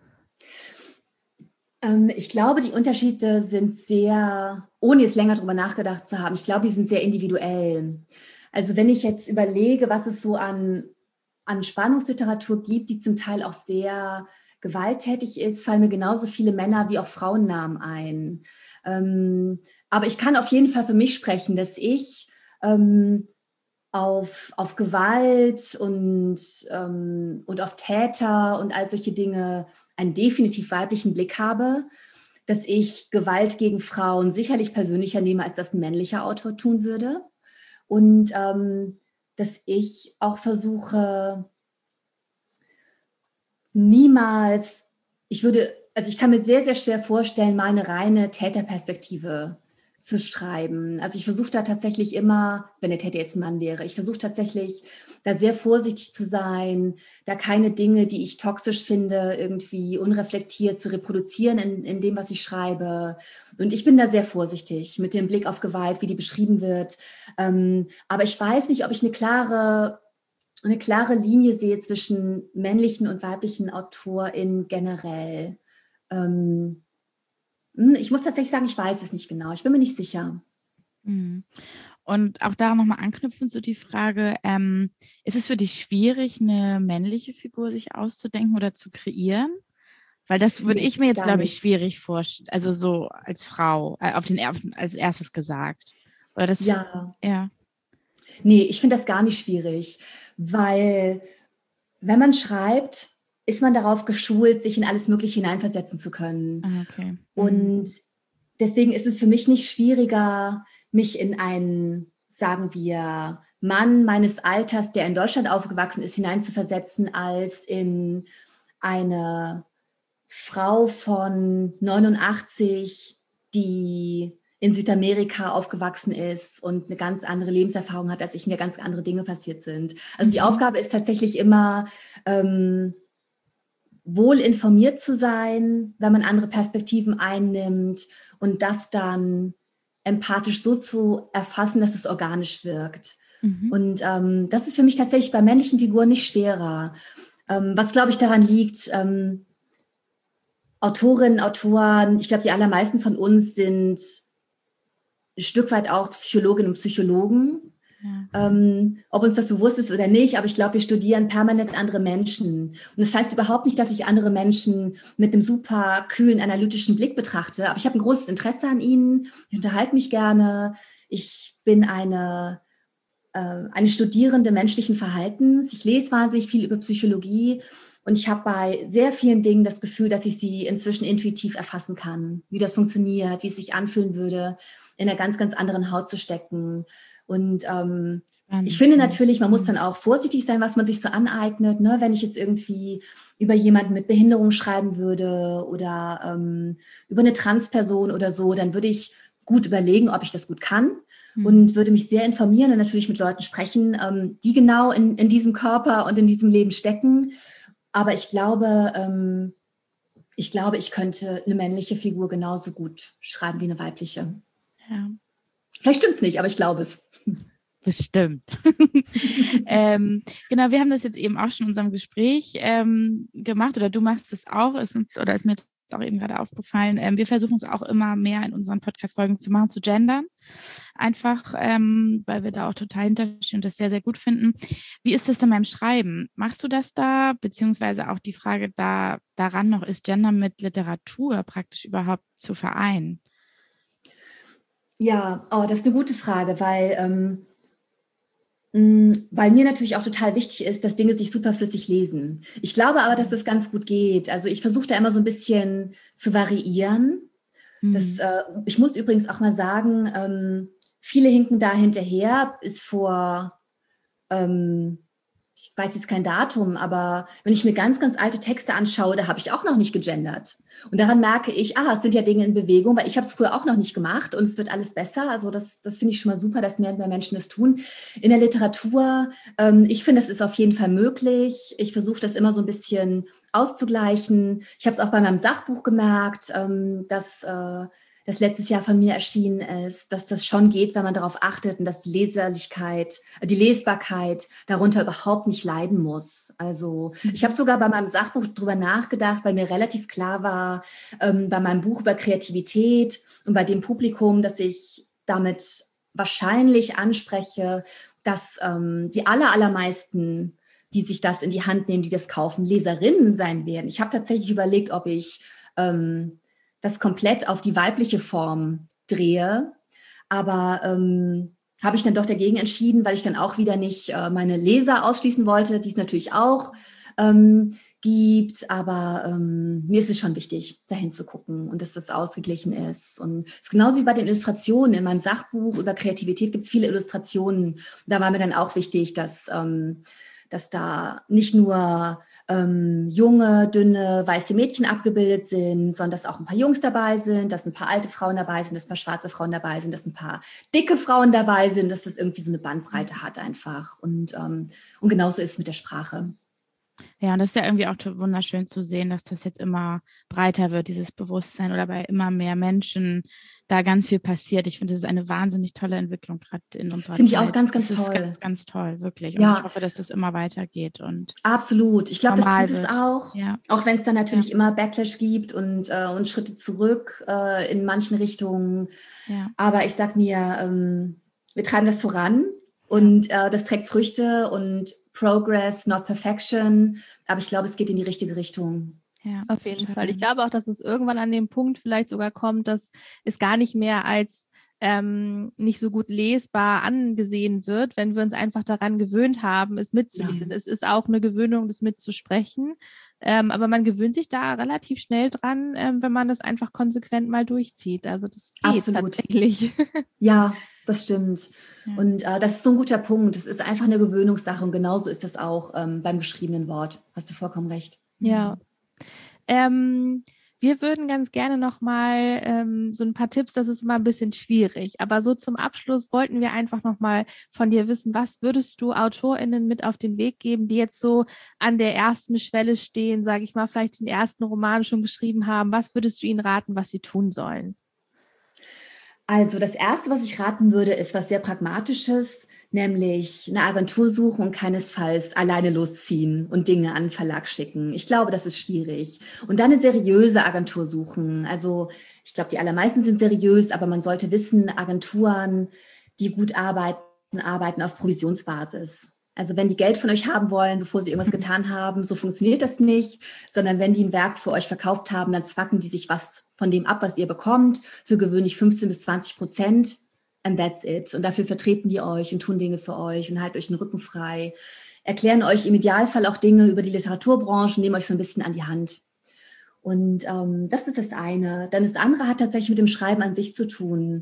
Ähm, ich glaube, die Unterschiede sind sehr, ohne jetzt länger drüber nachgedacht zu haben, ich glaube, die sind sehr individuell. Also wenn ich jetzt überlege, was es so an, an Spannungsliteratur gibt, die zum Teil auch sehr gewalttätig ist, fallen mir genauso viele Männer wie auch Frauennamen ein. Ähm, aber ich kann auf jeden Fall für mich sprechen, dass ich ähm, auf, auf Gewalt und, ähm, und auf Täter und all solche Dinge einen definitiv weiblichen Blick habe, dass ich Gewalt gegen Frauen sicherlich persönlicher nehme, als das ein männlicher Autor tun würde. Und ähm, dass ich auch versuche, niemals, ich würde, also ich kann mir sehr, sehr schwer vorstellen, mal eine reine Täterperspektive zu schreiben. Also ich versuche da tatsächlich immer, wenn der Täter jetzt ein Mann wäre, ich versuche tatsächlich da sehr vorsichtig zu sein, da keine Dinge, die ich toxisch finde, irgendwie unreflektiert zu reproduzieren in, in dem, was ich schreibe. Und ich bin da sehr vorsichtig mit dem Blick auf Gewalt, wie die beschrieben wird. Ähm, aber ich weiß nicht, ob ich eine klare, eine klare Linie sehe zwischen männlichen und weiblichen AutorInnen generell. Ähm, Ich muss tatsächlich sagen, ich weiß es nicht genau. Ich bin mir nicht sicher. Und auch daran nochmal anknüpfend zu die Frage, ähm, ist es für dich schwierig, eine männliche Figur sich auszudenken oder zu kreieren? Weil das würde Nee, ich mir jetzt, gar glaube ich, nicht. schwierig vorstellen. Also so als Frau, äh, auf den er- als erstes gesagt. Oder das, Ja, ja. nee, ich finde das gar nicht schwierig, weil wenn man schreibt, ist man darauf geschult, sich in alles Mögliche hineinversetzen zu können. Ah, okay. Mhm. Und deswegen ist es für mich nicht schwieriger, mich in einen, sagen wir, Mann meines Alters, der in Deutschland aufgewachsen ist, hineinzuversetzen, als in eine Frau von neunundachtzig, die in Südamerika aufgewachsen ist und eine ganz andere Lebenserfahrung hat, als ich, in der ganz andere Dinge passiert sind. Also die Mhm. Aufgabe ist tatsächlich immer, ähm, wohl informiert zu sein, wenn man andere Perspektiven einnimmt und das dann empathisch so zu erfassen, dass es organisch wirkt. Mhm. Und ähm, das ist für mich tatsächlich bei männlichen Figuren nicht schwerer. Ähm, was, glaube ich, daran liegt, ähm, Autorinnen, Autoren, ich glaube, die allermeisten von uns sind ein Stück weit auch Psychologinnen und Psychologen. Ja. Ähm, ob uns das bewusst ist oder nicht, aber ich glaube, wir studieren permanent andere Menschen. Und das heißt überhaupt nicht, dass ich andere Menschen mit einem super kühlen, analytischen Blick betrachte, aber ich habe ein großes Interesse an ihnen, ich unterhalte mich gerne, ich bin eine, äh, eine Studierende menschlichen Verhaltens, ich lese wahnsinnig viel über Psychologie und ich habe bei sehr vielen Dingen das Gefühl, dass ich sie inzwischen intuitiv erfassen kann, wie das funktioniert, wie es sich anfühlen würde, in einer ganz, ganz anderen Haut zu stecken. Und ähm, ich finde natürlich, man muss dann auch vorsichtig sein, was man sich so aneignet. Ne? Wenn ich jetzt irgendwie über jemanden mit Behinderung schreiben würde oder ähm, über eine Transperson oder so, dann würde ich gut überlegen, ob ich das gut kann mhm. und würde mich sehr informieren und natürlich mit Leuten sprechen, ähm, die genau in, in diesem Körper und in diesem Leben stecken. Aber ich glaube, ähm, ich glaube, ich könnte eine männliche Figur genauso gut schreiben wie eine weibliche. Ja. Vielleicht stimmt es nicht, aber ich glaube es. Bestimmt. ähm, genau, wir haben das jetzt eben auch schon in unserem Gespräch ähm, gemacht oder du machst es auch, ist uns, oder ist mir auch eben gerade aufgefallen. Ähm, wir versuchen es auch immer mehr in unseren Podcast-Folgen zu machen, zu gendern. Einfach, ähm, weil wir da auch total hinterstehen und das sehr, sehr gut finden. Wie ist das denn beim Schreiben? Machst du das da? Beziehungsweise auch die Frage da, daran noch, ist Gender mit Literatur praktisch überhaupt zu vereinen? Ja, oh, das ist eine gute Frage, weil, ähm, mh, weil mir natürlich auch total wichtig ist, dass Dinge sich superflüssig lesen. Ich glaube aber, dass das ganz gut geht. Also ich versuche da immer so ein bisschen zu variieren. Mhm. Das, äh, ich muss übrigens auch mal sagen, ähm, viele hinken da hinterher, ist vor... Ähm, ich weiß jetzt kein Datum, aber wenn ich mir ganz, ganz alte Texte anschaue, da habe ich auch noch nicht gegendert. Und daran merke ich, ah, es sind ja Dinge in Bewegung, weil ich habe es früher auch noch nicht gemacht und es wird alles besser. Also das, das finde ich schon mal super, dass mehr und mehr Menschen das tun. In der Literatur, ähm, ich finde, es ist auf jeden Fall möglich. Ich versuche das immer so ein bisschen auszugleichen. Ich habe es auch bei meinem Sachbuch gemerkt, ähm, dass... Äh, das letztes Jahr von mir erschienen ist, dass das schon geht, wenn man darauf achtet und dass die Leserlichkeit, die Lesbarkeit darunter überhaupt nicht leiden muss. Also ich habe sogar bei meinem Sachbuch drüber nachgedacht, weil mir relativ klar war, ähm, bei meinem Buch über Kreativität und bei dem Publikum, dass ich damit wahrscheinlich anspreche, dass ähm, die aller, allermeisten, die sich das in die Hand nehmen, die das kaufen, Leserinnen sein werden. Ich habe tatsächlich überlegt, ob ich... Ähm, das komplett auf die weibliche Form drehe. Aber ähm, habe ich dann doch dagegen entschieden, weil ich dann auch wieder nicht äh, meine Leser ausschließen wollte, die es natürlich auch ähm, gibt. Aber ähm, mir ist es schon wichtig, dahin zu gucken und dass das ausgeglichen ist. Und es ist genauso wie bei den Illustrationen. In meinem Sachbuch über Kreativität gibt es viele Illustrationen. Da war mir dann auch wichtig, dass... Ähm, dass da nicht nur ähm, junge, dünne, weiße Mädchen abgebildet sind, sondern dass auch ein paar Jungs dabei sind, dass ein paar alte Frauen dabei sind, dass ein paar schwarze Frauen dabei sind, dass ein paar dicke Frauen dabei sind, dass das irgendwie so eine Bandbreite hat einfach. Und, ähm, und genauso ist es mit der Sprache. Ja, und das ist ja irgendwie auch wunderschön zu sehen, dass das jetzt immer breiter wird, dieses Bewusstsein, oder bei immer mehr Menschen da ganz viel passiert. Ich finde, das ist eine wahnsinnig tolle Entwicklung gerade in unserer Zeit. Finde ich auch ganz, ganz das toll. Das ist ganz, ganz toll, wirklich. Und ja. ich hoffe, dass das immer weitergeht. Und absolut. Ich glaube, das tut es wird. auch. Ja. Auch wenn es dann natürlich ja. immer Backlash gibt und, äh, und Schritte zurück äh, in manchen Richtungen. Ja. Aber ich sag mir, ähm, wir treiben das voran. Und äh, das trägt Früchte und Progress, not Perfection. Aber ich glaube, es geht in die richtige Richtung. Ja, auf jeden Fall. Fall. Ich glaube auch, dass es irgendwann an dem Punkt vielleicht sogar kommt, dass es gar nicht mehr als ähm, nicht so gut lesbar angesehen wird, wenn wir uns einfach daran gewöhnt haben, es mitzulesen. Ja. Es ist auch eine Gewöhnung, das mitzusprechen. Ähm, aber man gewöhnt sich da relativ schnell dran, ähm, wenn man das einfach konsequent mal durchzieht. Also das geht Absolut. Tatsächlich. Ja, das stimmt. Ja. Und äh, das ist so ein guter Punkt. Das ist einfach eine Gewöhnungssache und genauso ist das auch ähm, beim geschriebenen Wort. Hast du vollkommen recht. Ja. Ähm, wir würden ganz gerne nochmal ähm, so ein paar Tipps, das ist immer ein bisschen schwierig, aber so zum Abschluss wollten wir einfach nochmal von dir wissen, was würdest du AutorInnen mit auf den Weg geben, die jetzt so an der ersten Schwelle stehen, sage ich mal, vielleicht den ersten Roman schon geschrieben haben, was würdest du ihnen raten, was sie tun sollen? Also das Erste, was ich raten würde, ist was sehr Pragmatisches, nämlich eine Agentur suchen und keinesfalls alleine losziehen und Dinge an den Verlag schicken. Ich glaube, das ist schwierig. Und dann eine seriöse Agentur suchen. Also ich glaube, die allermeisten sind seriös, aber man sollte wissen, Agenturen, die gut arbeiten, arbeiten auf Provisionsbasis. Also wenn die Geld von euch haben wollen, bevor sie irgendwas getan haben, so funktioniert das nicht, sondern wenn die ein Werk für euch verkauft haben, dann zwacken die sich was von dem ab, was ihr bekommt, für gewöhnlich fünfzehn bis zwanzig Prozent and that's it. Und dafür vertreten die euch und tun Dinge für euch und halten euch den Rücken frei, erklären euch im Idealfall auch Dinge über die Literaturbranche, nehmen euch so ein bisschen an die Hand. Und ähm, das ist das eine. Dann das andere hat tatsächlich mit dem Schreiben an sich zu tun.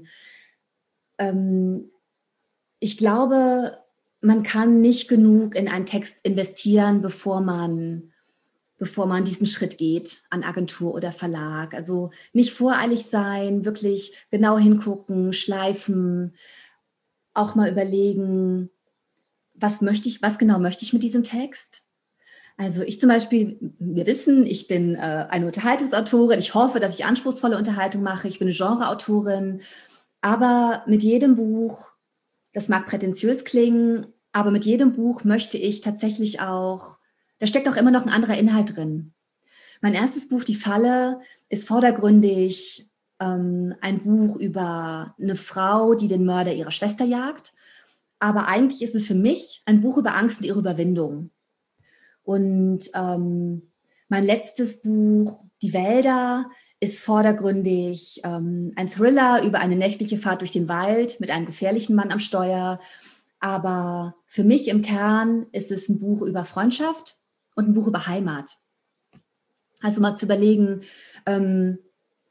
Ähm, ich glaube, man kann nicht genug in einen Text investieren, bevor man, bevor man diesen Schritt geht an Agentur oder Verlag. Also nicht voreilig sein, wirklich genau hingucken, schleifen, auch mal überlegen, was möchte ich, was genau möchte ich mit diesem Text? Also ich zum Beispiel, wir wissen, ich bin äh, eine Unterhaltungsautorin. Ich hoffe, dass ich anspruchsvolle Unterhaltung mache. Ich bin eine Genreautorin. Aber mit jedem Buch, das mag prätentiös klingen, aber mit jedem Buch möchte ich tatsächlich auch, da steckt auch immer noch ein anderer Inhalt drin. Mein erstes Buch, Die Falle, ist vordergründig ähm, ein Buch über eine Frau, die den Mörder ihrer Schwester jagt. Aber eigentlich ist es für mich ein Buch über Angst und ihre Überwindung. Und ähm, mein letztes Buch, Die Wälder, ist vordergründig ähm, ein Thriller über eine nächtliche Fahrt durch den Wald mit einem gefährlichen Mann am Steuer. Aber für mich im Kern ist es ein Buch über Freundschaft und ein Buch über Heimat. Also mal zu überlegen, ähm,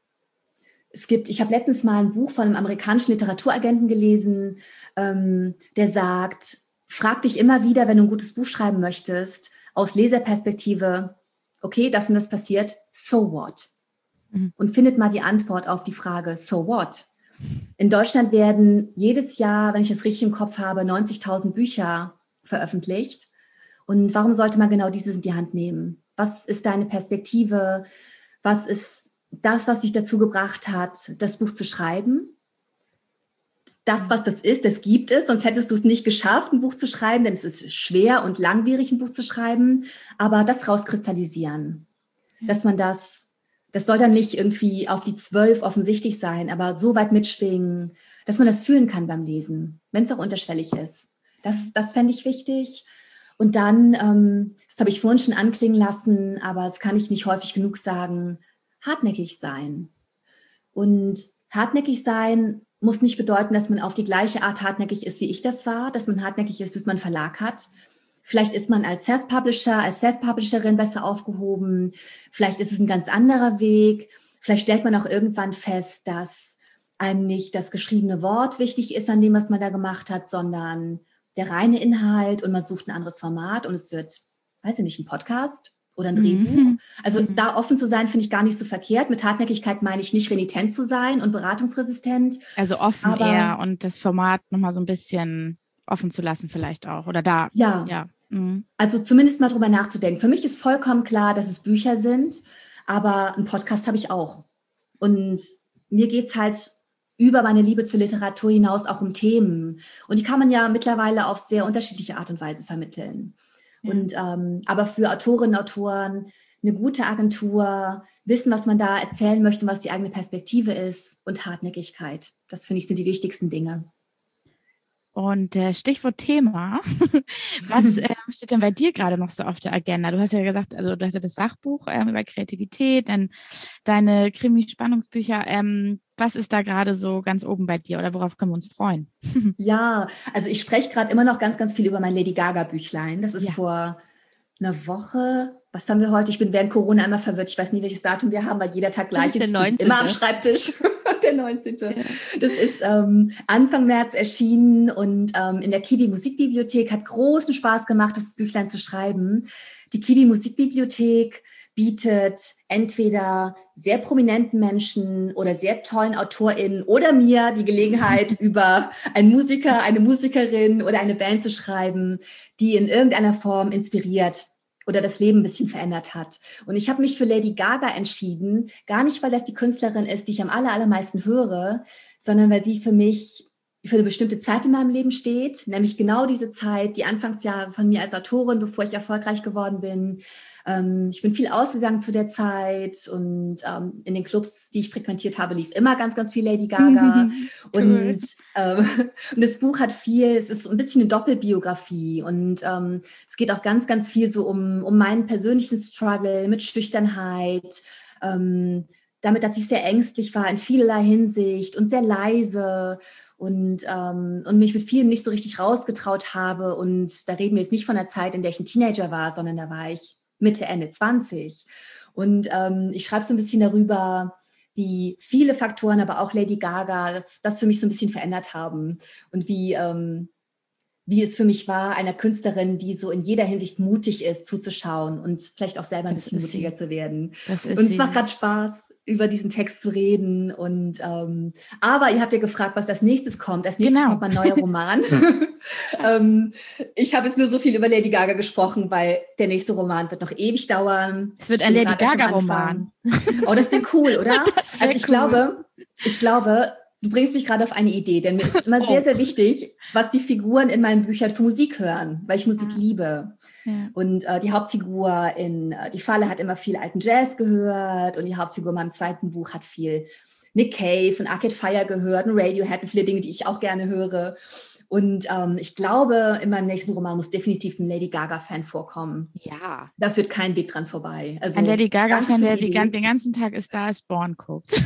es gibt, ich habe letztens mal ein Buch von einem amerikanischen Literaturagenten gelesen, ähm, der sagt, frag dich immer wieder, wenn du ein gutes Buch schreiben möchtest, aus Leserperspektive, okay, das und das passiert, so what? Mhm. Und findet mal die Antwort auf die Frage, so what? In Deutschland werden jedes Jahr, wenn ich das richtig im Kopf habe, neunzigtausend Bücher veröffentlicht. Und warum sollte man genau dieses in die Hand nehmen? Was ist deine Perspektive? Was ist das, was dich dazu gebracht hat, das Buch zu schreiben? Das, was das ist, das gibt es, sonst hättest du es nicht geschafft, ein Buch zu schreiben, denn es ist schwer und langwierig, ein Buch zu schreiben. Aber das rauskristallisieren, ja. dass man das, das soll dann nicht irgendwie auf die zwölf offensichtlich sein, aber so weit mitschwingen, dass man das fühlen kann beim Lesen, wenn es auch unterschwellig ist. Das, das fände ich wichtig. Und dann, ähm, das habe ich vorhin schon anklingen lassen, aber das kann ich nicht häufig genug sagen, hartnäckig sein. Und hartnäckig sein muss nicht bedeuten, dass man auf die gleiche Art hartnäckig ist, wie ich das war, dass man hartnäckig ist, bis man einen Verlag hat. Vielleicht ist man als Self-Publisher, als Self-Publisherin besser aufgehoben. Vielleicht ist es ein ganz anderer Weg. Vielleicht stellt man auch irgendwann fest, dass einem nicht das geschriebene Wort wichtig ist an dem, was man da gemacht hat, sondern der reine Inhalt und man sucht ein anderes Format und es wird, weiß ich nicht, ein Podcast oder ein Drehbuch. Mhm. Also mhm. da offen zu sein, finde ich gar nicht so verkehrt. Mit Hartnäckigkeit meine ich nicht renitent zu sein und beratungsresistent. Also offen aber, eher und das Format nochmal so ein bisschen offen zu lassen vielleicht auch. Oder da. Ja, ja. Mhm. Also zumindest mal drüber nachzudenken. Für mich ist vollkommen klar, dass es Bücher sind, aber einen Podcast habe ich auch. Und mir geht es halt über meine Liebe zur Literatur hinaus auch um Themen. Und die kann man ja mittlerweile auf sehr unterschiedliche Art und Weise vermitteln. Ja. Und ähm, aber für Autorinnen und Autoren eine gute Agentur, wissen, was man da erzählen möchte, was die eigene Perspektive ist und Hartnäckigkeit. Das finde ich sind die wichtigsten Dinge. Und äh, Stichwort Thema, was äh, steht denn bei dir gerade noch so auf der Agenda? Du hast ja gesagt, also du hast ja das Sachbuch ähm, über Kreativität, dann deine Krimi-Spannungsbücher. Ähm, was ist da gerade so ganz oben bei dir oder worauf können wir uns freuen? Ja, also ich spreche gerade immer noch ganz, ganz viel über mein Lady Gaga-Büchlein. Das ist ja. vor einer Woche. Was haben wir heute? Ich bin während Corona immer verwirrt. Ich weiß nie, welches Datum wir haben, weil jeder Tag gleich ist. ist immer am Schreibtisch. Der neunzehnte Ja. Das ist ähm, Anfang März erschienen und ähm, in der Kiwi Musikbibliothek hat großen Spaß gemacht, das Büchlein zu schreiben. Die Kiwi Musikbibliothek bietet entweder sehr prominenten Menschen oder sehr tollen AutorInnen oder mir die Gelegenheit, über einen Musiker, eine Musikerin oder eine Band zu schreiben, die in irgendeiner Form inspiriert oder das Leben ein bisschen verändert hat. Und ich habe mich für Lady Gaga entschieden, gar nicht, weil das die Künstlerin ist, die ich am aller, allermeisten höre, sondern weil sie für mich für eine bestimmte Zeit in meinem Leben steht, nämlich genau diese Zeit, die Anfangsjahre von mir als Autorin, bevor ich erfolgreich geworden bin. Ähm, ich bin viel ausgegangen zu der Zeit und ähm, in den Clubs, die ich frequentiert habe, lief immer ganz, ganz viel Lady Gaga. Cool. Und, ähm, und das Buch hat viel, es ist ein bisschen eine Doppelbiografie und ähm, es geht auch ganz, ganz viel so um, um meinen persönlichen Struggle mit Schüchternheit, ähm, damit, dass ich sehr ängstlich war in vielerlei Hinsicht und sehr leise und, ähm, und mich mit vielem nicht so richtig rausgetraut habe. Und da reden wir jetzt nicht von der Zeit, in der ich ein Teenager war, sondern da war ich Mitte, Ende zwanzig. Und ähm, ich schreibe so ein bisschen darüber, wie viele Faktoren, aber auch Lady Gaga, das, das für mich so ein bisschen verändert haben. Und wie, ähm, wie es für mich war, einer Künstlerin, die so in jeder Hinsicht mutig ist, zuzuschauen und vielleicht auch selber ein das bisschen mutiger sie. zu werden. Und es sie. macht gerade Spaß, über diesen Text zu reden. Und ähm, aber ihr habt ja gefragt, was als nächstes kommt. Als nächstes genau. kommt mein neuer Roman. ähm, ich habe jetzt nur so viel über Lady Gaga gesprochen, weil der nächste Roman wird noch ewig dauern. Es wird ein Lady Gaga-Roman. Oh, das wäre cool, oder? Das wär also ich cool. glaube, ich glaube, du bringst mich gerade auf eine Idee, denn mir ist immer oh. sehr, sehr wichtig, was die Figuren in meinen Büchern für Musik hören, weil ich Musik ja. liebe. Ja. Und äh, die Hauptfigur in äh, Die Falle hat immer viel alten Jazz gehört und die Hauptfigur in meinem zweiten Buch hat viel Nick Cave und Arcade Fire gehört und Radiohead und viele Dinge, die ich auch gerne höre. Und ähm, ich glaube, in meinem nächsten Roman muss definitiv ein Lady Gaga-Fan vorkommen. Ja. Da führt kein Weg dran vorbei. Also, ein Lady Gaga-Fan, der die, den ganzen Tag A Star is Born guckt.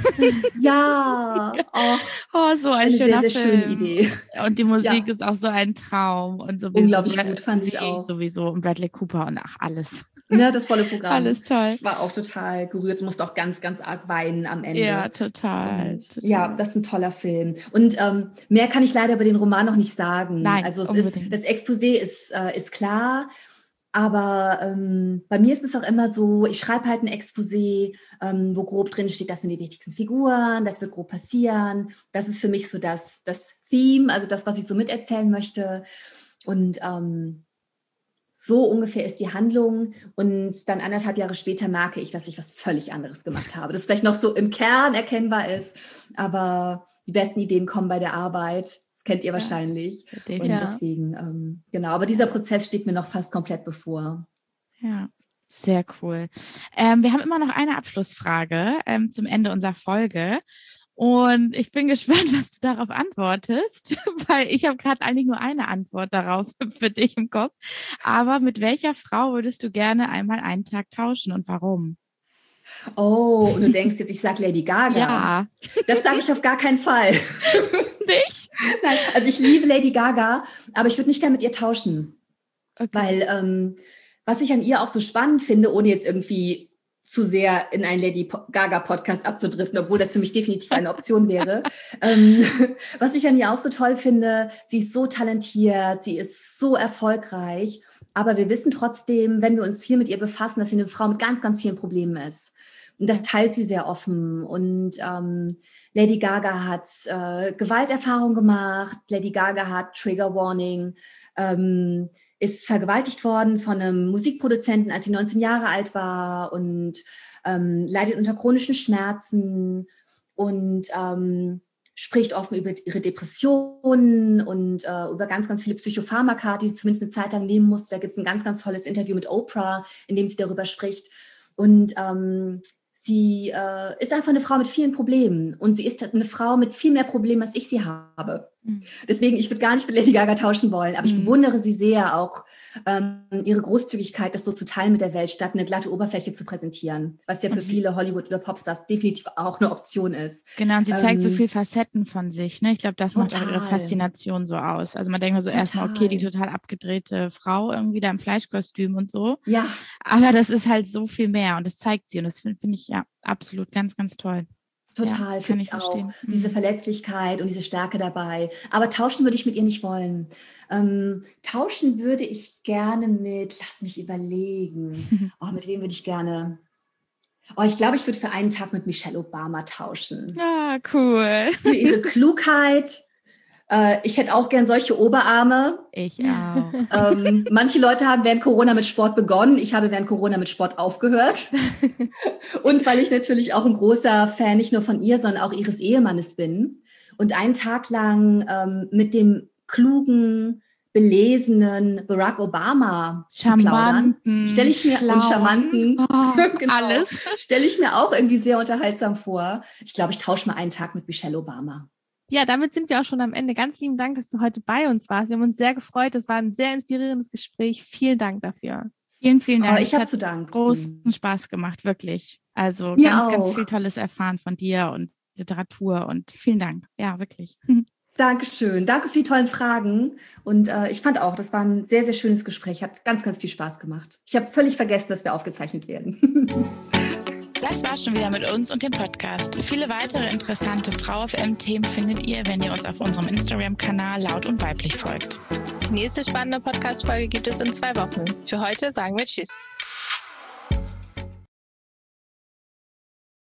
Ja. Oh, oh so ein eine schöner sehr, sehr Film. schöne Idee. Und die Musik ja. ist auch so ein Traum. Und sowieso unglaublich gut, fand ich auch. Sowieso. Und Bradley Cooper und ach, alles. Ja, das volle Programm. Alles toll. Ich war auch total gerührt, musste auch ganz, ganz arg weinen am Ende. Ja, total. Und, total. Ja, das ist ein toller Film. Und ähm, mehr kann ich leider über den Roman noch nicht sagen. Nein, also es unbedingt. ist, das Exposé ist, äh, ist klar, aber ähm, bei mir ist es auch immer so, ich schreibe halt ein Exposé, ähm, wo grob drin steht, das sind die wichtigsten Figuren, das wird grob passieren. Das ist für mich so das, das Theme, also das, was ich so miterzählen möchte. Und ähm, so ungefähr ist die Handlung und dann anderthalb Jahre später merke ich, dass ich was völlig anderes gemacht habe. Das vielleicht noch so im Kern erkennbar ist, aber die besten Ideen kommen bei der Arbeit. Das kennt ihr ja, wahrscheinlich. Und ja. deswegen, ähm, genau. Aber dieser Prozess steht mir noch fast komplett bevor. Ja, sehr cool. Ähm, wir haben immer noch eine Abschlussfrage ähm, zum Ende unserer Folge. Und ich bin gespannt, was du darauf antwortest, weil ich habe gerade eigentlich nur eine Antwort darauf für dich im Kopf. Aber mit welcher Frau würdest du gerne einmal einen Tag tauschen und warum? Oh, und du denkst jetzt, ich sage Lady Gaga. Ja. Das sage ich auf gar keinen Fall. Nicht? Nein, also ich liebe Lady Gaga, aber ich würde nicht gerne mit ihr tauschen. Okay. Weil ähm, was ich an ihr auch so spannend finde, ohne jetzt irgendwie zu sehr in einen Lady Gaga-Podcast abzudriften, obwohl das für mich definitiv eine Option wäre. ähm, was ich an ihr auch so toll finde, sie ist so talentiert, sie ist so erfolgreich, aber wir wissen trotzdem, wenn wir uns viel mit ihr befassen, dass sie eine Frau mit ganz, ganz vielen Problemen ist. Und das teilt sie sehr offen. Und ähm, Lady Gaga hat äh, Gewalterfahrung gemacht, Lady Gaga hat Trigger Warning, ähm, ist vergewaltigt worden von einem Musikproduzenten, als sie neunzehn Jahre alt war und ähm, leidet unter chronischen Schmerzen und ähm, spricht offen über ihre Depressionen und äh, über ganz, ganz viele Psychopharmaka, die sie zumindest eine Zeit lang nehmen musste. Da gibt es ein ganz, ganz tolles Interview mit Oprah, in dem sie darüber spricht. Und ähm, sie äh, ist einfach eine Frau mit vielen Problemen und sie ist eine Frau mit viel mehr Problemen, als ich sie habe. Mhm. Deswegen, ich würde gar nicht mit Lady Gaga tauschen wollen, aber mhm. ich bewundere sie sehr, auch ähm, ihre Großzügigkeit, das so zu teilen mit der Welt, statt eine glatte Oberfläche zu präsentieren, was ja für mhm. viele Hollywood- oder Popstars definitiv auch eine Option ist. Genau, und sie ähm, zeigt so viele Facetten von sich. Ne? Ich glaube, das total. macht auch ihre Faszination so aus. Also man denkt mal so erstmal, okay, die total abgedrehte Frau irgendwie da im Fleischkostüm und so. Ja. Aber das ist halt so viel mehr und das zeigt sie und das finde find ich ja absolut ganz, ganz toll. Total, ja, finde ich auch. Mhm. Diese Verletzlichkeit und diese Stärke dabei. Aber tauschen würde ich mit ihr nicht wollen. Ähm, tauschen würde ich gerne mit, lass mich überlegen. Oh, mit wem würde ich gerne... Oh, ich glaube, ich würde für einen Tag mit Michelle Obama tauschen. Ah, cool. Für ihre Klugheit. Äh, ich hätte auch gern solche Oberarme. Ich auch. Ähm, manche Leute haben während Corona mit Sport begonnen. Ich habe während Corona mit Sport aufgehört. Und weil ich natürlich auch ein großer Fan nicht nur von ihr, sondern auch ihres Ehemannes bin. Und einen Tag lang ähm, mit dem klugen, belesenen Barack Obama charmanten, stelle ich mir schlauen. und charmanten oh, genau, alles stelle ich mir auch irgendwie sehr unterhaltsam vor. Ich glaube, ich tausche mal einen Tag mit Michelle Obama. Ja, damit sind wir auch schon am Ende. Ganz lieben Dank, dass du heute bei uns warst. Wir haben uns sehr gefreut. Das war ein sehr inspirierendes Gespräch. Vielen Dank dafür. Vielen, vielen Dank. Oh, ich habe zu danken. Großen Spaß gemacht, wirklich. Also Mir ganz, auch. ganz viel Tolles erfahren von dir und Literatur und vielen Dank. Ja, wirklich. Dankeschön. Danke für die tollen Fragen. Und äh, ich fand auch, das war ein sehr, sehr schönes Gespräch. Hat ganz, ganz viel Spaß gemacht. Ich habe völlig vergessen, dass wir aufgezeichnet werden. Das war schon wieder mit uns und dem Podcast. Viele weitere interessante Frau F M-Themen findet ihr, wenn ihr uns auf unserem Instagram-Kanal Laut und Weiblich folgt. Die nächste spannende Podcast-Folge gibt es in zwei Wochen. Für heute sagen wir Tschüss.